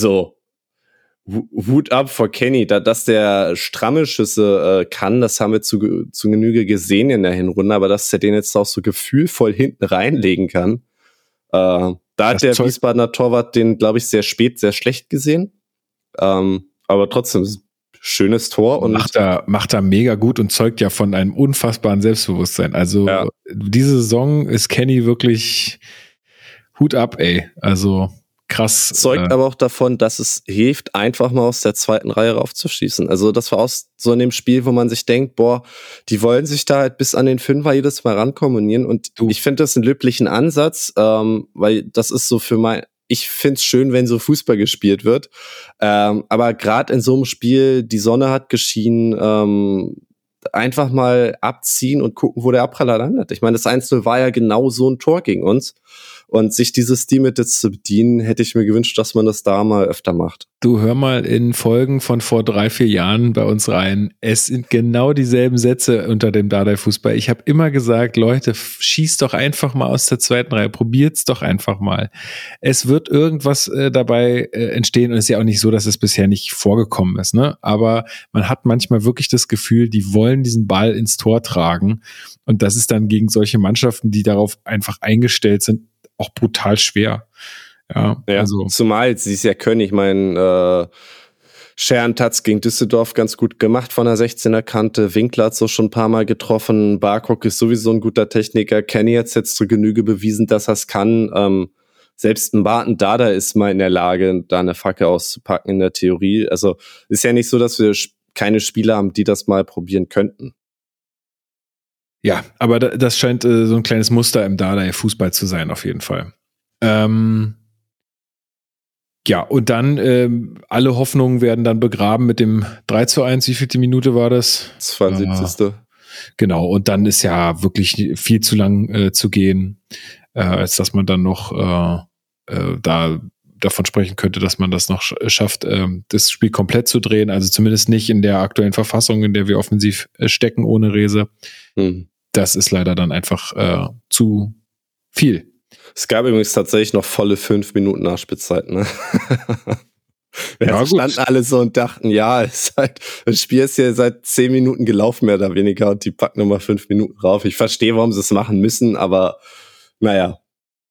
Hut ab vor Kenny, dass der stramme Schüsse kann, das haben wir zu Genüge gesehen in der Hinrunde, aber dass er den jetzt auch so gefühlvoll hinten reinlegen kann, da hat der Wiesbadener Torwart den, glaube ich, sehr spät, sehr schlecht gesehen. Aber trotzdem, schönes Tor. Und macht er mega gut und zeugt ja von einem unfassbaren Selbstbewusstsein. Also diese Saison ist Kenny wirklich Hut ab, ey. Also krass. Zeugt aber auch davon, dass es hilft, einfach mal aus der zweiten Reihe raufzuschießen. Also das war auch so in dem Spiel, wo man sich denkt, boah, die wollen sich da halt bis an den Fünfer jedes Mal rankommonieren. Und ich finde das einen löblichen Ansatz, weil das ist so ich find's schön, wenn so Fußball gespielt wird. Aber gerade in so einem Spiel, die Sonne hat geschienen, einfach mal abziehen und gucken, wo der Abpraller landet. Ich meine, das 1-0 war ja genau so ein Tor gegen uns. Und sich dieses Stilmittel zu bedienen, hätte ich mir gewünscht, dass man das da mal öfter macht. Du hör mal in Folgen von vor 3-4 Jahren bei uns rein. Es sind genau dieselben Sätze unter dem Dardai-Fußball. Ich habe immer gesagt, Leute, schießt doch einfach mal aus der zweiten Reihe. Probiert's doch einfach mal. Es wird irgendwas dabei entstehen. Und es ist ja auch nicht so, dass es bisher nicht vorgekommen ist, ne? Aber man hat manchmal wirklich das Gefühl, die wollen diesen Ball ins Tor tragen. Und das ist dann gegen solche Mannschaften, die darauf einfach eingestellt sind, auch brutal schwer. Ja, also. Zumal sie es ja können. Ich meine, Scheren Tatz gegen Düsseldorf ganz gut gemacht von der 16er Kante. Winkler hat so schon ein paar Mal getroffen. Barkok ist sowieso ein guter Techniker. Kenny hat jetzt zur Genüge bewiesen, dass er es kann. Selbst ein Barton Dada ist mal in der Lage, da eine Fackel auszupacken in der Theorie. Also ist ja nicht so, dass wir keine Spieler haben, die das mal probieren könnten. Ja, aber das scheint so ein kleines Muster im Dardai-Fußball zu sein, auf jeden Fall. Ja, und dann alle Hoffnungen werden dann begraben mit dem 3-1. Wie vielte Minute war das? 72. Genau, und dann ist ja wirklich viel zu lang zu gehen, als dass man dann noch da davon sprechen könnte, dass man das noch schafft, das Spiel komplett zu drehen. Also zumindest nicht in der aktuellen Verfassung, in der wir offensiv stecken ohne Rese. Das ist leider dann einfach zu viel. Es gab übrigens tatsächlich noch volle 5 Minuten Nachspielzeit, ne? Wir standen alle so und dachten, das Spiel ist ja seit 10 Minuten gelaufen, mehr oder weniger, und die packen nochmal 5 Minuten rauf. Ich verstehe, warum sie es machen müssen, aber naja.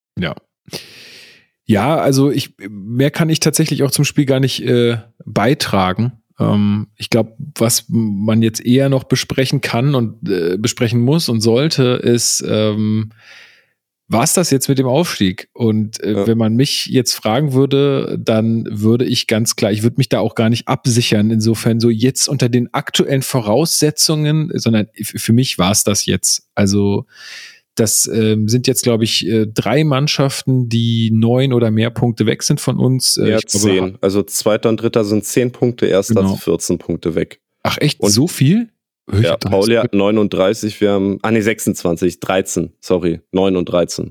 Ja, also mehr kann ich tatsächlich auch zum Spiel gar nicht beitragen. Ich glaube, was man jetzt eher noch besprechen kann und besprechen muss und sollte, ist, war es das jetzt mit dem Aufstieg? Und wenn man mich jetzt fragen würde, dann würde ich ganz klar, ich würde mich da auch gar nicht absichern, insofern so jetzt unter den aktuellen Voraussetzungen, sondern für mich war es das jetzt. Also das sind jetzt, glaube ich, 3 Mannschaften, die 9 oder mehr Punkte weg sind von uns. Ja, 10. Also Zweiter und Dritter sind 10 Punkte, Erster 14 Punkte weg. Ach echt, und so viel? Ja, Pauli hat 39, wir haben, 26, 13, 9 und 13.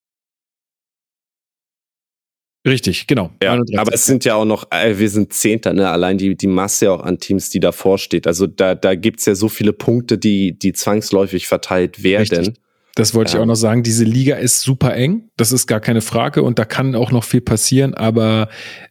Richtig, genau. Ja, aber es sind ja auch noch, wir sind Zehnter, ne? Allein die Masse auch an Teams, die davor steht. Also da gibt's ja so viele Punkte, die zwangsläufig verteilt werden. Richtig. Das wollte ich auch noch sagen. Diese Liga ist super eng. Das ist gar keine Frage. Und da kann auch noch viel passieren. Aber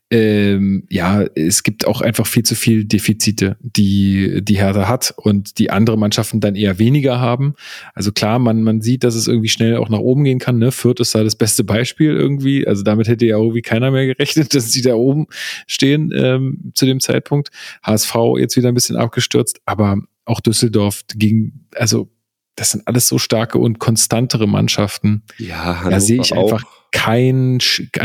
es gibt auch einfach viel zu viel Defizite, die Hertha hat und die andere Mannschaften dann eher weniger haben. Also klar, man sieht, dass es irgendwie schnell auch nach oben gehen kann. Ne? Fürth ist da das beste Beispiel irgendwie. Also damit hätte ja irgendwie keiner mehr gerechnet, dass sie da oben stehen zu dem Zeitpunkt. HSV jetzt wieder ein bisschen abgestürzt. Aber auch Düsseldorf das sind alles so starke und konstantere Mannschaften. Ja, Hannover da sehe ich einfach keinen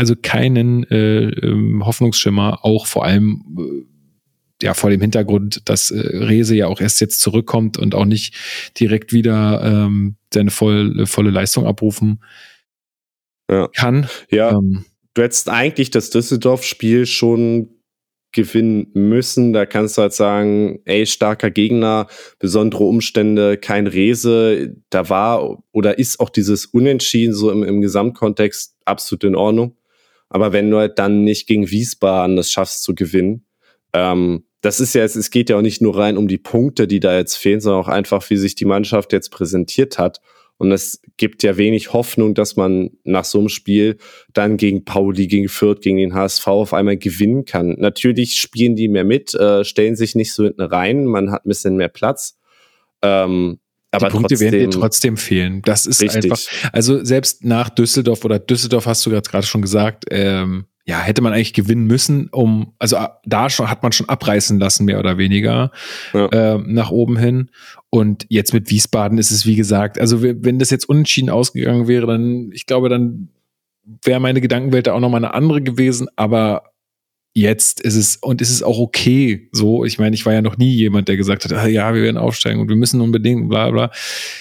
Hoffnungsschimmer, auch vor allem vor dem Hintergrund, dass Rese ja auch erst jetzt zurückkommt und auch nicht direkt wieder seine volle Leistung abrufen kann. Ja, du hättest eigentlich das Düsseldorf-Spiel schon gewinnen müssen. Da kannst du halt sagen, starker Gegner, besondere Umstände, kein Rese. Da war oder ist auch dieses Unentschieden so im Gesamtkontext absolut in Ordnung. Aber wenn du halt dann nicht gegen Wiesbaden es schaffst zu gewinnen, das ist ja, es geht ja auch nicht nur rein um die Punkte, die da jetzt fehlen, sondern auch einfach, wie sich die Mannschaft jetzt präsentiert hat. Und es gibt ja wenig Hoffnung, dass man nach so einem Spiel dann gegen Pauli, gegen Fürth, gegen den HSV auf einmal gewinnen kann. Natürlich spielen die mehr mit, stellen sich nicht so hinten rein, man hat ein bisschen mehr Platz. Aber die Punkte werden dir trotzdem fehlen. Das ist richtig. Einfach, also selbst nach Düsseldorf hast du gerade schon gesagt, hätte man eigentlich gewinnen müssen, also da hat man schon abreißen lassen, mehr oder weniger, nach oben hin. Und jetzt mit Wiesbaden ist es, wie gesagt, also wenn das jetzt unentschieden ausgegangen wäre, dann wäre meine Gedankenwelt da auch nochmal eine andere gewesen, aber jetzt ist es auch okay, so. Ich meine, ich war ja noch nie jemand, der gesagt hat, wir werden aufsteigen und wir müssen unbedingt, bla, bla.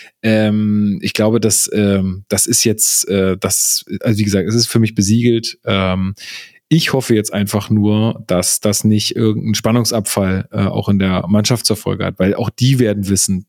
Ich glaube, das ist jetzt, also wie gesagt, es ist für mich besiegelt. Ich hoffe jetzt einfach nur, dass das nicht irgendeinen Spannungsabfall auch in der Mannschaft zur Folge hat, weil auch die werden wissen,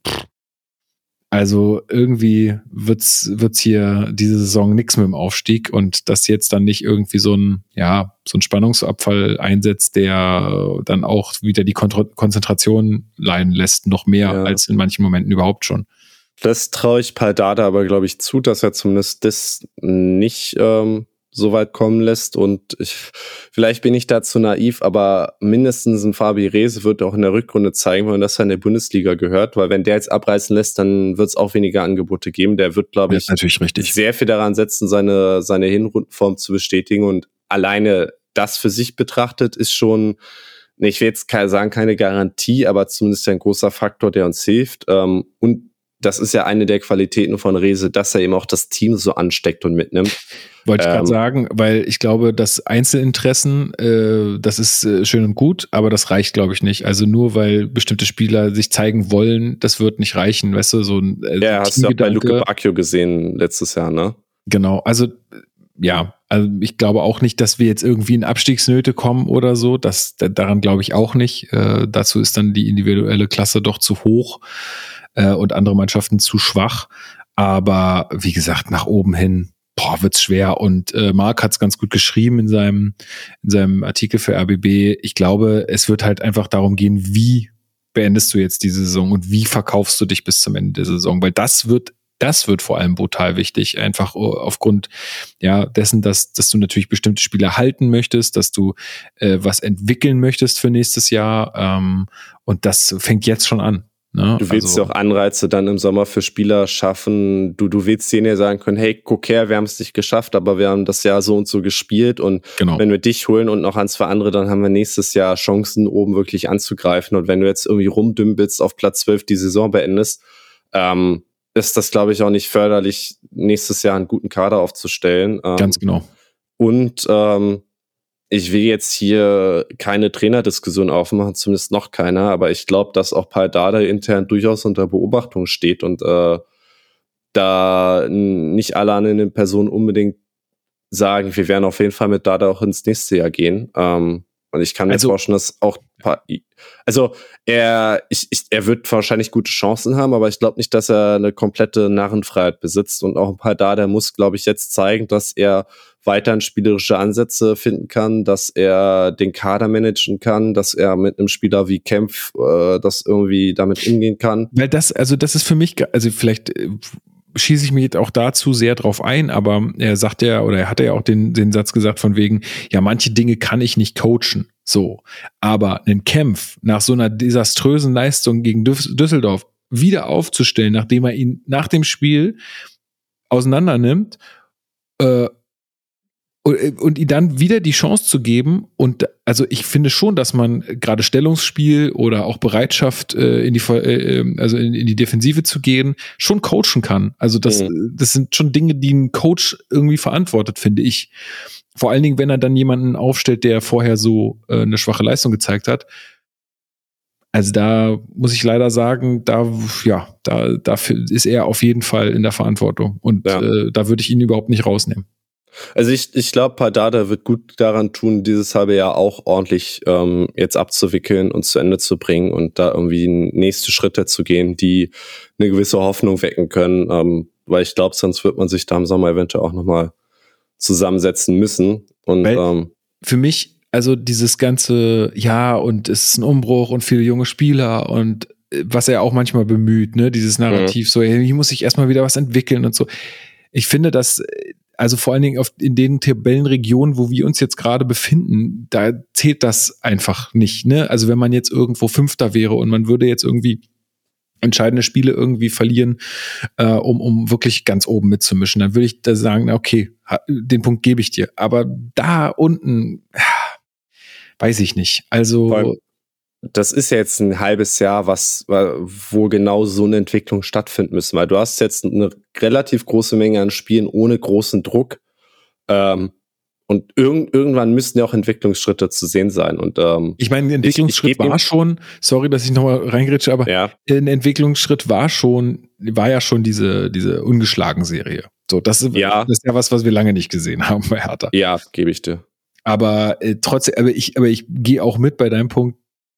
also irgendwie wird's hier diese Saison nichts mit dem Aufstieg und dass jetzt dann nicht irgendwie so ein Spannungsabfall einsetzt, der dann auch wieder die Konzentration leiden lässt, noch mehr als in manchen Momenten überhaupt schon. Das traue ich Pal Dardai aber, glaube ich, zu, dass er zumindest das nicht so weit kommen lässt. Und vielleicht bin ich da zu naiv, aber mindestens ein Fabi Reese wird auch in der Rückrunde zeigen, dass er in der Bundesliga gehört, weil wenn der jetzt abreißen lässt, dann wird es auch weniger Angebote geben. Der wird, glaube ich, natürlich richtig sehr viel daran setzen, seine Hinrundenform zu bestätigen. Und alleine das für sich betrachtet ist schon, ich will jetzt sagen, keine Garantie, aber zumindest ein großer Faktor, der uns hilft. Und das ist ja eine der Qualitäten von Reese, dass er eben auch das Team so ansteckt und mitnimmt. Wollte ich gerade sagen, weil ich glaube, dass Einzelinteressen, das ist schön und gut, aber das reicht, glaube ich, nicht. Also nur, weil bestimmte Spieler sich zeigen wollen, das wird nicht reichen, weißt du, so ein hast du auch bei Luke Bacchio gesehen letztes Jahr, ne? Genau, also ich glaube auch nicht, dass wir jetzt irgendwie in Abstiegsnöte kommen oder so, daran glaube ich auch nicht. Dazu ist dann die individuelle Klasse doch zu hoch und andere Mannschaften zu schwach. Aber wie gesagt, nach oben hin, wird's schwer. Und Marc hat's ganz gut geschrieben in seinem Artikel für RBB. Ich glaube, es wird halt einfach darum gehen, wie beendest du jetzt diese Saison und wie verkaufst du dich bis zum Ende der Saison? Weil das wird vor allem brutal wichtig, einfach aufgrund dessen, dass du natürlich bestimmte Spieler halten möchtest, dass du was entwickeln möchtest für nächstes Jahr, und das fängt jetzt schon an. Ne? Du willst ja auch Anreize dann im Sommer für Spieler schaffen. Du willst denen ja sagen können, hey, guck her, wir haben es nicht geschafft, aber wir haben das Jahr so und so gespielt und wenn wir dich holen und noch 1, 2 andere, dann haben wir nächstes Jahr Chancen, oben wirklich anzugreifen. Und wenn du jetzt irgendwie rumdümpelst, auf Platz 12 die Saison beendest, ist das, glaube ich, auch nicht förderlich, nächstes Jahr einen guten Kader aufzustellen. Ganz genau. Und ich will jetzt hier keine Trainerdiskussion aufmachen, zumindest noch keiner, aber ich glaube, dass auch Pal Dardai intern durchaus unter Beobachtung steht und da nicht alle anderen Personen unbedingt sagen, wir werden auf jeden Fall mit Dardai auch ins nächste Jahr gehen. Und ich kann mir vorstellen, dass auch er wird wahrscheinlich gute Chancen haben, aber ich glaube nicht, dass er eine komplette Narrenfreiheit besitzt. Und auch ein paar der muss, glaube ich, jetzt zeigen, dass er weiterhin spielerische Ansätze finden kann, dass er den Kader managen kann, dass er mit einem Spieler wie Kempf das irgendwie damit umgehen kann. Weil das ist für mich, also vielleicht schieße ich mich jetzt auch dazu sehr drauf ein, aber er sagt ja, oder er hat ja auch den Satz gesagt von wegen, ja, manche Dinge kann ich nicht coachen, so. Aber einen Kempf nach so einer desaströsen Leistung gegen Düsseldorf wieder aufzustellen, nachdem er ihn nach dem Spiel auseinander nimmt, und ihm dann wieder die Chance zu geben, und also ich finde schon, dass man gerade Stellungsspiel oder auch Bereitschaft in die Defensive zu gehen, schon coachen kann. Also das sind schon Dinge, die ein Coach irgendwie verantwortet, finde ich. Vor allen Dingen, wenn er dann jemanden aufstellt, der vorher so eine schwache Leistung gezeigt hat. Also da muss ich leider sagen, dafür ist er auf jeden Fall in der Verantwortung, und da würde ich ihn überhaupt nicht rausnehmen. Also ich glaube, Pal Dardai wird gut daran tun, dieses halbe Jahr auch ordentlich jetzt abzuwickeln und zu Ende zu bringen und da irgendwie nächste Schritte zu gehen, die eine gewisse Hoffnung wecken können, weil ich glaube, sonst wird man sich da im Sommer eventuell auch nochmal zusammensetzen müssen. Und für mich, also dieses ganze, ja, und es ist ein Umbruch und viele junge Spieler und was er auch manchmal bemüht, ne, dieses Narrativ, so, hier muss ich erstmal wieder was entwickeln und so. Ich finde, dass, also vor allen Dingen in den Tabellenregionen, wo wir uns jetzt gerade befinden, da zählt das einfach nicht, ne? Also wenn man jetzt irgendwo Fünfter wäre und man würde jetzt irgendwie entscheidende Spiele irgendwie verlieren, um wirklich ganz oben mitzumischen, dann würde ich da sagen, okay, den Punkt gebe ich dir. Aber da unten, weiß ich nicht. Also das ist ja jetzt ein halbes Jahr, wo genau so eine Entwicklung stattfinden müssen, weil du hast jetzt eine relativ große Menge an Spielen ohne großen Druck. Und irgendwann müssten ja auch Entwicklungsschritte zu sehen sein. Und ich meine, ein Entwicklungsschritt war schon, sorry, dass ich nochmal reingrätsche, aber ein Entwicklungsschritt war ja schon diese Ungeschlagen-Serie. So, das ist ja was wir lange nicht gesehen haben bei Hertha. Ja, gebe ich dir. Aber trotzdem, aber ich gehe auch mit bei deinem Punkt,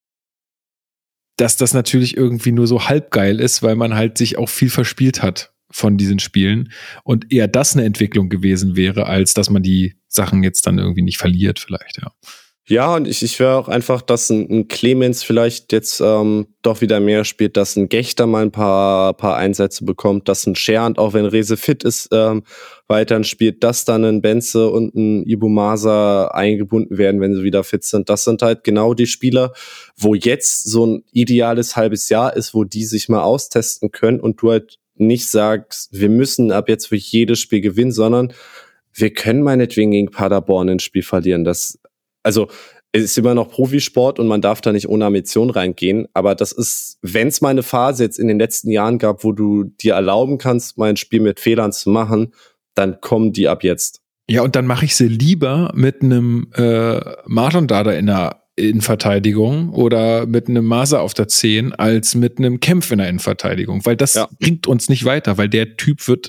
dass das natürlich irgendwie nur so halbgeil ist, weil man halt sich auch viel verspielt hat von diesen Spielen und eher das eine Entwicklung gewesen wäre, als dass man die Sachen jetzt dann irgendwie nicht verliert vielleicht, ja. Ja, und ich wäre auch einfach, dass ein Clemens vielleicht jetzt doch wieder mehr spielt, dass ein Gechter mal ein paar Einsätze bekommt, dass ein Schernd, auch wenn Reze fit ist, weiterhin spielt, dass dann ein Benze und ein Ibumasa eingebunden werden, wenn sie wieder fit sind. Das sind halt genau die Spieler, wo jetzt so ein ideales halbes Jahr ist, wo die sich mal austesten können und du halt nicht sagst, wir müssen ab jetzt für jedes Spiel gewinnen, sondern wir können meinetwegen gegen Paderborn ein Spiel verlieren. Also es ist immer noch Profisport und man darf da nicht ohne Ambition reingehen, aber das ist, wenn es mal eine Phase jetzt in den letzten Jahren gab, wo du dir erlauben kannst, mal ein Spiel mit Fehlern zu machen, dann kommen die ab jetzt. Ja, und dann mache ich sie lieber mit einem Martin Dada in der Innenverteidigung oder mit einem Maser auf der 10 als mit einem Kempf in der Innenverteidigung, weil das bringt uns nicht weiter, weil der Typ wird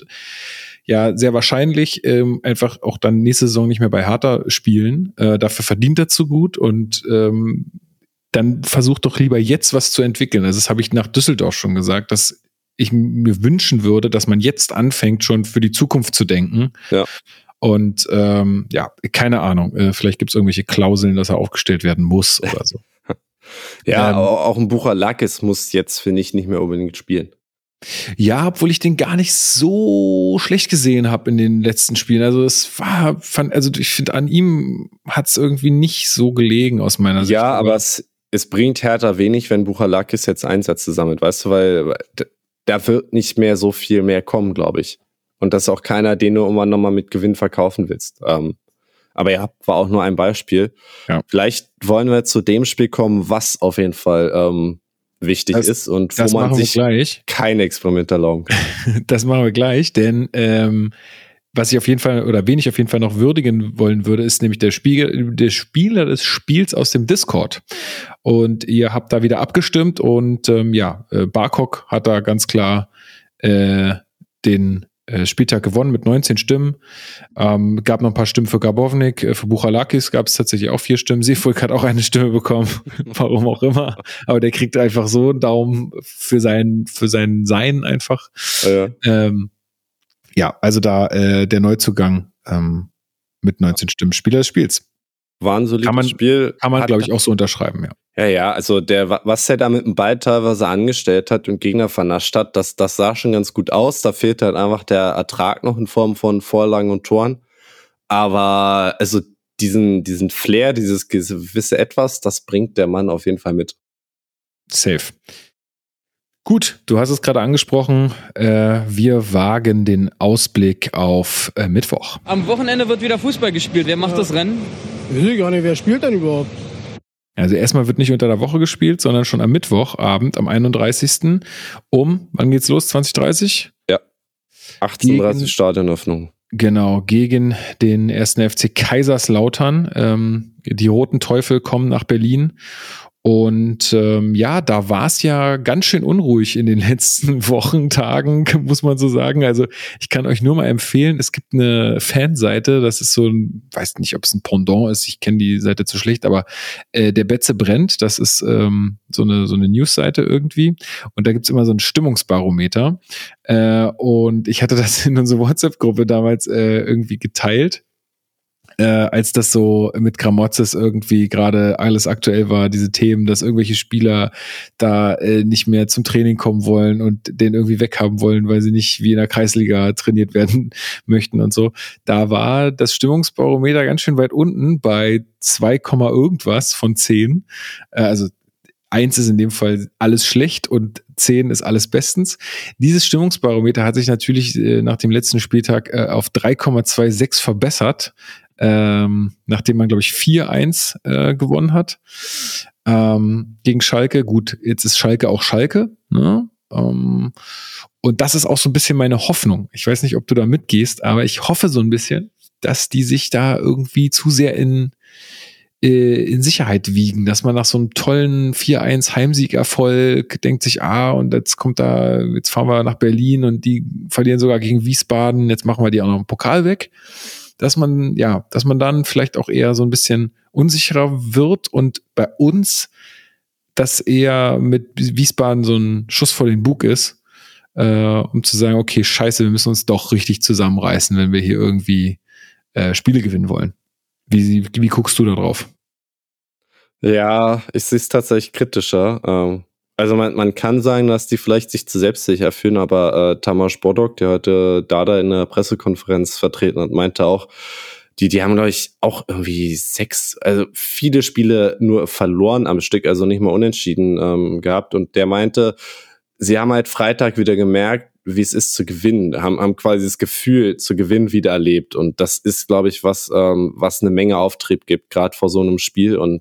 ja sehr wahrscheinlich einfach auch dann nächste Saison nicht mehr bei Hertha spielen. Dafür verdient er zu gut und dann versucht doch lieber jetzt was zu entwickeln. Also das habe ich nach Düsseldorf schon gesagt, dass ich mir wünschen würde, dass man jetzt anfängt, schon für die Zukunft zu denken. Ja. Und keine Ahnung, vielleicht gibt es irgendwelche Klauseln, dass er aufgestellt werden muss oder so. Ja, auch ein Buchalakis muss jetzt, finde ich, nicht mehr unbedingt spielen. Ja, obwohl ich den gar nicht so schlecht gesehen habe in den letzten Spielen. Also ich finde, an ihm hat es irgendwie nicht so gelegen aus meiner Sicht. Ja, aber es bringt Hertha wenig, wenn Buchalakis jetzt Einsätze sammelt, weißt du, weil da wird nicht mehr so viel mehr kommen, glaube ich. Und das ist auch keiner, den du immer nochmal mit Gewinn verkaufen willst. Aber ja, war auch nur ein Beispiel. Ja. Vielleicht wollen wir zu dem Spiel kommen, was auf jeden Fall wichtig ist und wo man sich keine Experimente erlauben kann. Das machen wir gleich, denn was ich auf jeden Fall oder wen ich auf jeden Fall noch würdigen wollen würde, ist nämlich der Spieler des Spiels aus dem Discord. Und ihr habt da wieder abgestimmt und Barkok hat da ganz klar den Spieltag gewonnen mit 19 Stimmen. Gab noch ein paar Stimmen für Garbovnik. Für Buchalakis gab es tatsächlich auch 4 Stimmen. Seefolk hat auch eine Stimme bekommen. Warum auch immer. Aber der kriegt einfach so einen Daumen für sein Sein einfach. Also da der Neuzugang mit 19 Stimmen Spieler des Spiels. War ein solides Spiel. Kann man, glaube ich, auch so unterschreiben, ja. Ja, also was er da mit dem Ball teilweise angestellt hat und Gegner vernascht hat, das sah schon ganz gut aus. Da fehlt halt einfach der Ertrag noch in Form von Vorlagen und Toren. Aber also diesen Flair, dieses gewisse Etwas, das bringt der Mann auf jeden Fall mit. Safe. Gut, du hast es gerade angesprochen. Wir wagen den Ausblick auf Mittwoch. Am Wochenende wird wieder Fußball gespielt. Wer macht das Rennen? Ich weiß gar nicht, wer spielt denn überhaupt? Also erstmal wird nicht unter der Woche gespielt, sondern schon am Mittwochabend, am 31. wann geht's los? 20:30? Ja. 18:30 Stadionöffnung. Genau, gegen den 1. FC Kaiserslautern. Die Roten Teufel kommen nach Berlin. Und da war es ja ganz schön unruhig in den letzten Wochen, Tagen, muss man so sagen. Also ich kann euch nur mal empfehlen, es gibt eine Fanseite, das ist so weiß nicht, ob es ein Pendant ist, ich kenne die Seite zu schlecht, aber der Betze brennt, das ist so eine News-Seite irgendwie. Und da gibt's immer so ein Stimmungsbarometer. Und ich hatte das in unsere WhatsApp-Gruppe damals irgendwie geteilt. als das so mit Gramotzes irgendwie gerade alles aktuell war, diese Themen, dass irgendwelche Spieler da nicht mehr zum Training kommen wollen und den irgendwie weghaben wollen, weil sie nicht wie in der Kreisliga trainiert werden möchten und so. Da war das Stimmungsbarometer ganz schön weit unten bei 2, irgendwas von 10. Also 1 ist in dem Fall alles schlecht und 10 ist alles bestens. Dieses Stimmungsbarometer hat sich natürlich nach dem letzten Spieltag auf 3,26 verbessert, nachdem man, glaube ich, 4-1 gewonnen hat gegen Schalke. Gut, jetzt ist Schalke auch Schalke, ne? Und das ist auch so ein bisschen meine Hoffnung. Ich weiß nicht, ob du da mitgehst, aber ich hoffe so ein bisschen, dass die sich da irgendwie zu sehr in Sicherheit wiegen, dass man nach so einem tollen 4-1 Heimsiegerfolg denkt sich, und jetzt fahren wir nach Berlin und die verlieren sogar gegen Wiesbaden, jetzt machen wir die auch noch im Pokal weg. Dass man dann vielleicht auch eher so ein bisschen unsicherer wird und bei uns das eher mit Wiesbaden so ein Schuss vor den Bug ist, um zu sagen, okay, scheiße, wir müssen uns doch richtig zusammenreißen, wenn wir hier irgendwie Spiele gewinnen wollen. Wie guckst du da drauf? Ja, ich sehe es tatsächlich kritischer. Also man kann sagen, dass die vielleicht sich zu selbstsicher fühlen, aber Tamas Bodok, der heute Dada in der Pressekonferenz vertreten hat, meinte auch, die haben, glaube ich, auch irgendwie 6, also viele Spiele nur verloren am Stück, also nicht mal unentschieden gehabt. Und der meinte, sie haben halt Freitag wieder gemerkt, wie es ist zu gewinnen, haben quasi das Gefühl zu gewinnen wieder erlebt. Und das ist, glaube ich, was eine Menge Auftrieb gibt, gerade vor so einem Spiel. Und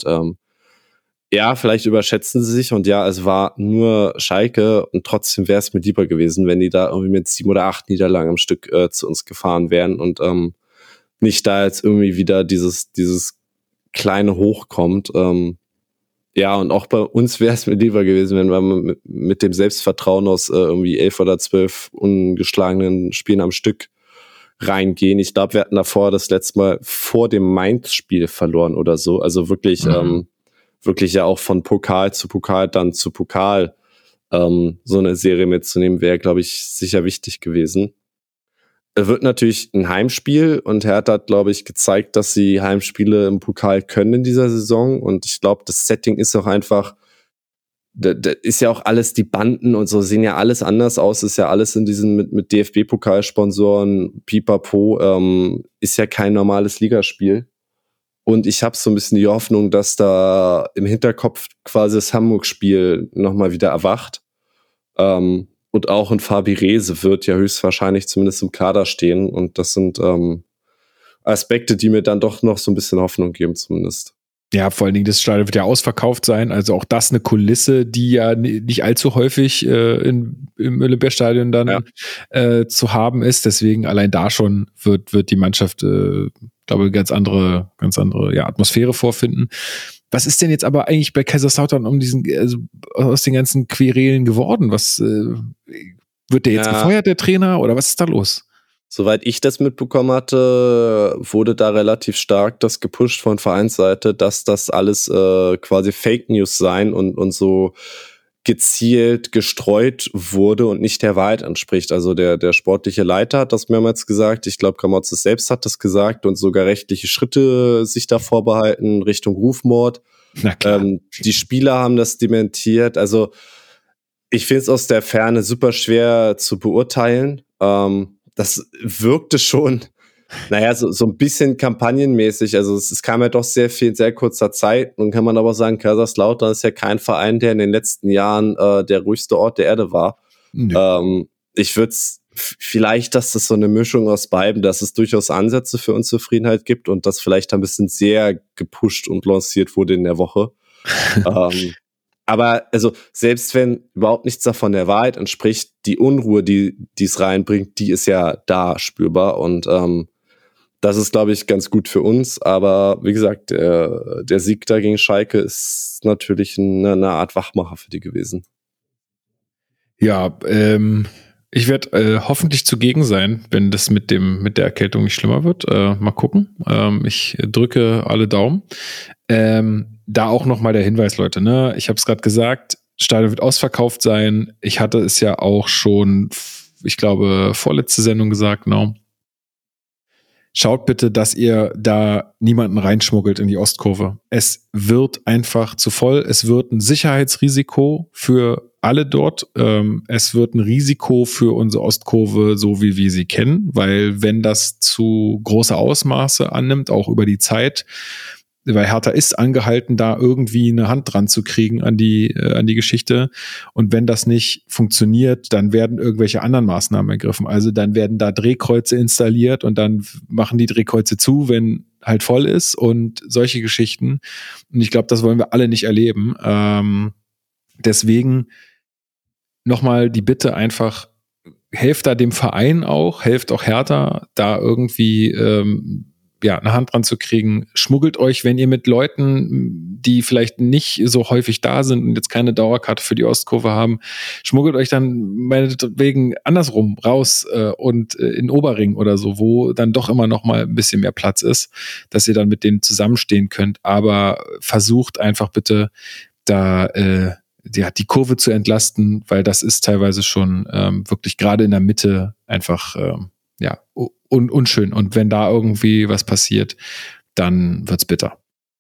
ja, vielleicht überschätzen sie sich und ja, es war nur Schalke und trotzdem wäre es mir lieber gewesen, wenn die da irgendwie mit 7 oder 8 Niederlagen am Stück zu uns gefahren wären und nicht da jetzt irgendwie wieder dieses kleine Hoch kommt. Ja, und auch bei uns wäre es mir lieber gewesen, wenn wir mit dem Selbstvertrauen aus irgendwie 11 oder 12 ungeschlagenen Spielen am Stück reingehen. Ich glaube, wir hatten davor das letzte Mal vor dem Mainz-Spiel verloren oder so. Also wirklich wirklich ja auch von Pokal zu Pokal, dann zu Pokal so eine Serie mitzunehmen, wäre, glaube ich, sicher wichtig gewesen. Wird natürlich ein Heimspiel und Hertha hat, glaube ich, gezeigt, dass sie Heimspiele im Pokal können in dieser Saison und ich glaube, das Setting ist auch einfach, da ist ja auch alles, die Banden und so sehen ja alles anders aus, ist ja alles in diesen mit DFB-Pokalsponsoren, Pipapo, ist ja kein normales Ligaspiel. Und ich habe so ein bisschen die Hoffnung, dass da im Hinterkopf quasi das Hamburg-Spiel nochmal wieder erwacht. Und auch ein Fabi Rehse wird ja höchstwahrscheinlich zumindest im Kader stehen. Und das sind Aspekte, die mir dann doch noch so ein bisschen Hoffnung geben zumindest. Ja, vor allen Dingen, das Stadion wird ja ausverkauft sein. Also auch das eine Kulisse, die ja nicht allzu häufig im Olympiastadion dann zu haben ist. Deswegen allein da schon wird die Mannschaft, glaube ich, ganz andere Atmosphäre vorfinden. Was ist denn jetzt aber eigentlich bei Kaiserslautern aus den ganzen Querelen geworden? Was wird der jetzt gefeuert, der Trainer, oder was ist da los? Soweit ich das mitbekommen hatte, wurde da relativ stark das gepusht von Vereinsseite, dass das alles quasi Fake News seien und so gezielt gestreut wurde und nicht der Wahrheit entspricht. Also der sportliche Leiter hat das mehrmals gesagt. Ich glaube, Gramotzes selbst hat das gesagt und sogar rechtliche Schritte sich da vorbehalten Richtung Rufmord. Die Spieler haben das dementiert. Also ich finde es aus der Ferne super schwer zu beurteilen. Das wirkte schon, so ein bisschen kampagnenmäßig. Also es kam ja doch sehr viel in sehr kurzer Zeit. Nun kann man aber sagen, Kaiserslautern ist ja kein Verein, der in den letzten Jahren der ruhigste Ort der Erde war. Ich würde vielleicht, dass das so eine Mischung aus beiden, dass es durchaus Ansätze für Unzufriedenheit gibt und das vielleicht ein bisschen sehr gepusht und lanciert wurde in der Woche. Aber also selbst wenn überhaupt nichts davon der Wahrheit entspricht, die Unruhe, die es reinbringt, die ist ja da spürbar und das ist, glaube ich, ganz gut für uns. Aber wie gesagt, der Sieg da gegen Schalke ist natürlich eine Art Wachmacher für die gewesen. Ja, ich werde hoffentlich zugegen sein, wenn das mit der Erkältung nicht schlimmer wird. Mal gucken. Ich drücke alle Daumen. Da auch nochmal der Hinweis, Leute, ne? Ich habe es gerade gesagt, Stadion wird ausverkauft sein. Ich hatte es ja auch schon, ich glaube, vorletzte Sendung gesagt, schaut bitte, dass ihr da niemanden reinschmuggelt in die Ostkurve. Es wird einfach zu voll. Es wird ein Sicherheitsrisiko für alle dort. Es wird ein Risiko für unsere Ostkurve, so wie wir sie kennen, weil wenn das zu große Ausmaße annimmt, auch über die Zeit, weil Hertha ist angehalten, da irgendwie eine Hand dran zu kriegen an die Geschichte. Und wenn das nicht funktioniert, dann werden irgendwelche anderen Maßnahmen ergriffen. Also dann werden da Drehkreuze installiert und dann machen die Drehkreuze zu, wenn halt voll ist und solche Geschichten. Und ich glaube, das wollen wir alle nicht erleben. Deswegen nochmal die Bitte einfach, helft da dem Verein auch, helft auch Hertha, da irgendwie eine Hand dran zu kriegen. Schmuggelt euch, wenn ihr mit Leuten, die vielleicht nicht so häufig da sind und jetzt keine Dauerkarte für die Ostkurve haben, schmuggelt euch dann meinetwegen andersrum raus und in Oberring oder so, wo dann doch immer noch mal ein bisschen mehr Platz ist, dass ihr dann mit denen zusammenstehen könnt. Aber versucht einfach bitte da die Kurve zu entlasten, weil das ist teilweise schon wirklich gerade in der Mitte einfach unschön. Und wenn da irgendwie was passiert, dann wird's bitter.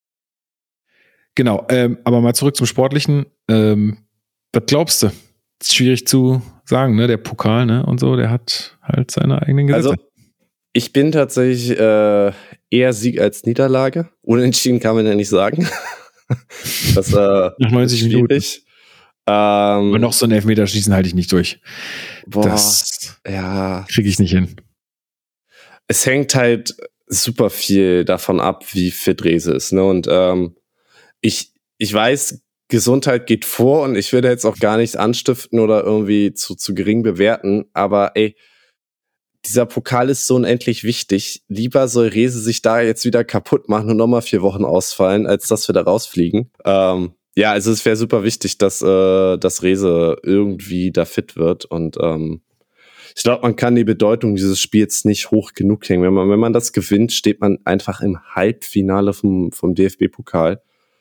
Genau, aber mal zurück zum Sportlichen. Was glaubst du? Ist schwierig zu sagen, ne? Der Pokal, ne? Und so, der hat halt seine eigenen Gesetze. Also, ich bin tatsächlich eher Sieg als Niederlage. Unentschieden kann man ja nicht sagen. Das nach 90 ist schwierig. Aber noch so ein Elfmeterschießen halte ich nicht durch. Das kriege ich nicht hin. Es hängt halt super viel davon ab, wie fit Rese ist. Ne? Und ich weiß, Gesundheit geht vor und ich will da jetzt auch gar nichts anstiften oder irgendwie zu gering bewerten. Aber dieser Pokal ist so unendlich wichtig. Lieber soll Rese sich da jetzt wieder kaputt machen und nochmal 4 Wochen ausfallen, als dass wir da rausfliegen. Also es wäre super wichtig, dass Rese irgendwie da fit wird. Und ich glaube, man kann die Bedeutung dieses Spiels nicht hoch genug hängen. Wenn man das gewinnt, steht man einfach im Halbfinale vom DFB-Pokal.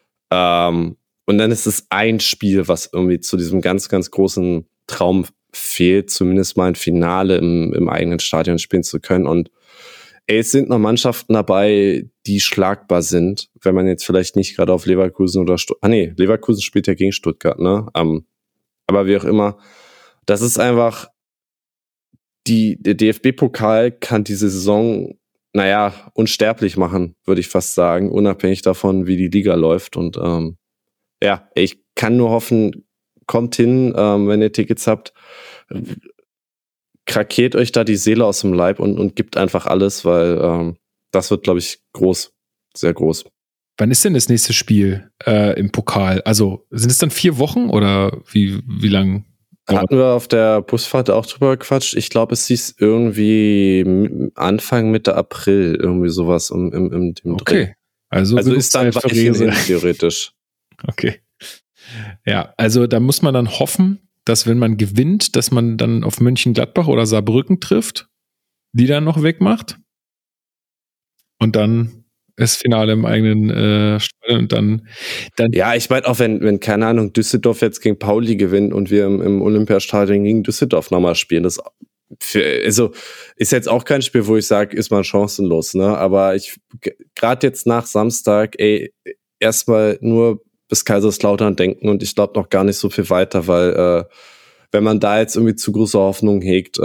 Und dann ist es ein Spiel, was irgendwie zu diesem ganz, ganz großen Traum fehlt, zumindest mal ein Finale im eigenen Stadion spielen zu können. Und es sind noch Mannschaften dabei, die schlagbar sind, wenn man jetzt vielleicht nicht gerade auf Leverkusen oder Leverkusen spielt ja gegen Stuttgart, ne? Aber wie auch immer, das ist einfach, der DFB-Pokal kann diese Saison, unsterblich machen, würde ich fast sagen, unabhängig davon, wie die Liga läuft. Und ich kann nur hoffen, kommt hin, wenn ihr Tickets habt, krakeelt euch da die Seele aus dem Leib und gibt einfach alles, weil das wird, glaube ich, groß, sehr groß. Wann ist denn das nächste Spiel im Pokal? Also sind es dann 4 Wochen oder wie lang? Hatten wir auf der Busfahrt auch drüber gequatscht. Ich glaube, es hieß irgendwie Anfang, Mitte April, irgendwie sowas im dem Dreh. Okay. Also ist dann theoretisch. Okay. Ja, also da muss man dann hoffen, dass wenn man gewinnt, dass man dann auf Mönchengladbach oder Saarbrücken trifft, die dann noch wegmacht und dann das Finale im eigenen Stadion und dann. Ja, ich meine auch, wenn keine Ahnung, Düsseldorf jetzt gegen Pauli gewinnt und wir im Olympiastadion gegen Düsseldorf nochmal spielen, ist jetzt auch kein Spiel, wo ich sage, ist man chancenlos, ne? Aber gerade jetzt nach Samstag, erstmal nur bis Kaiserslautern denken und ich glaube noch gar nicht so viel weiter, weil wenn man da jetzt irgendwie zu große Hoffnungen hegt,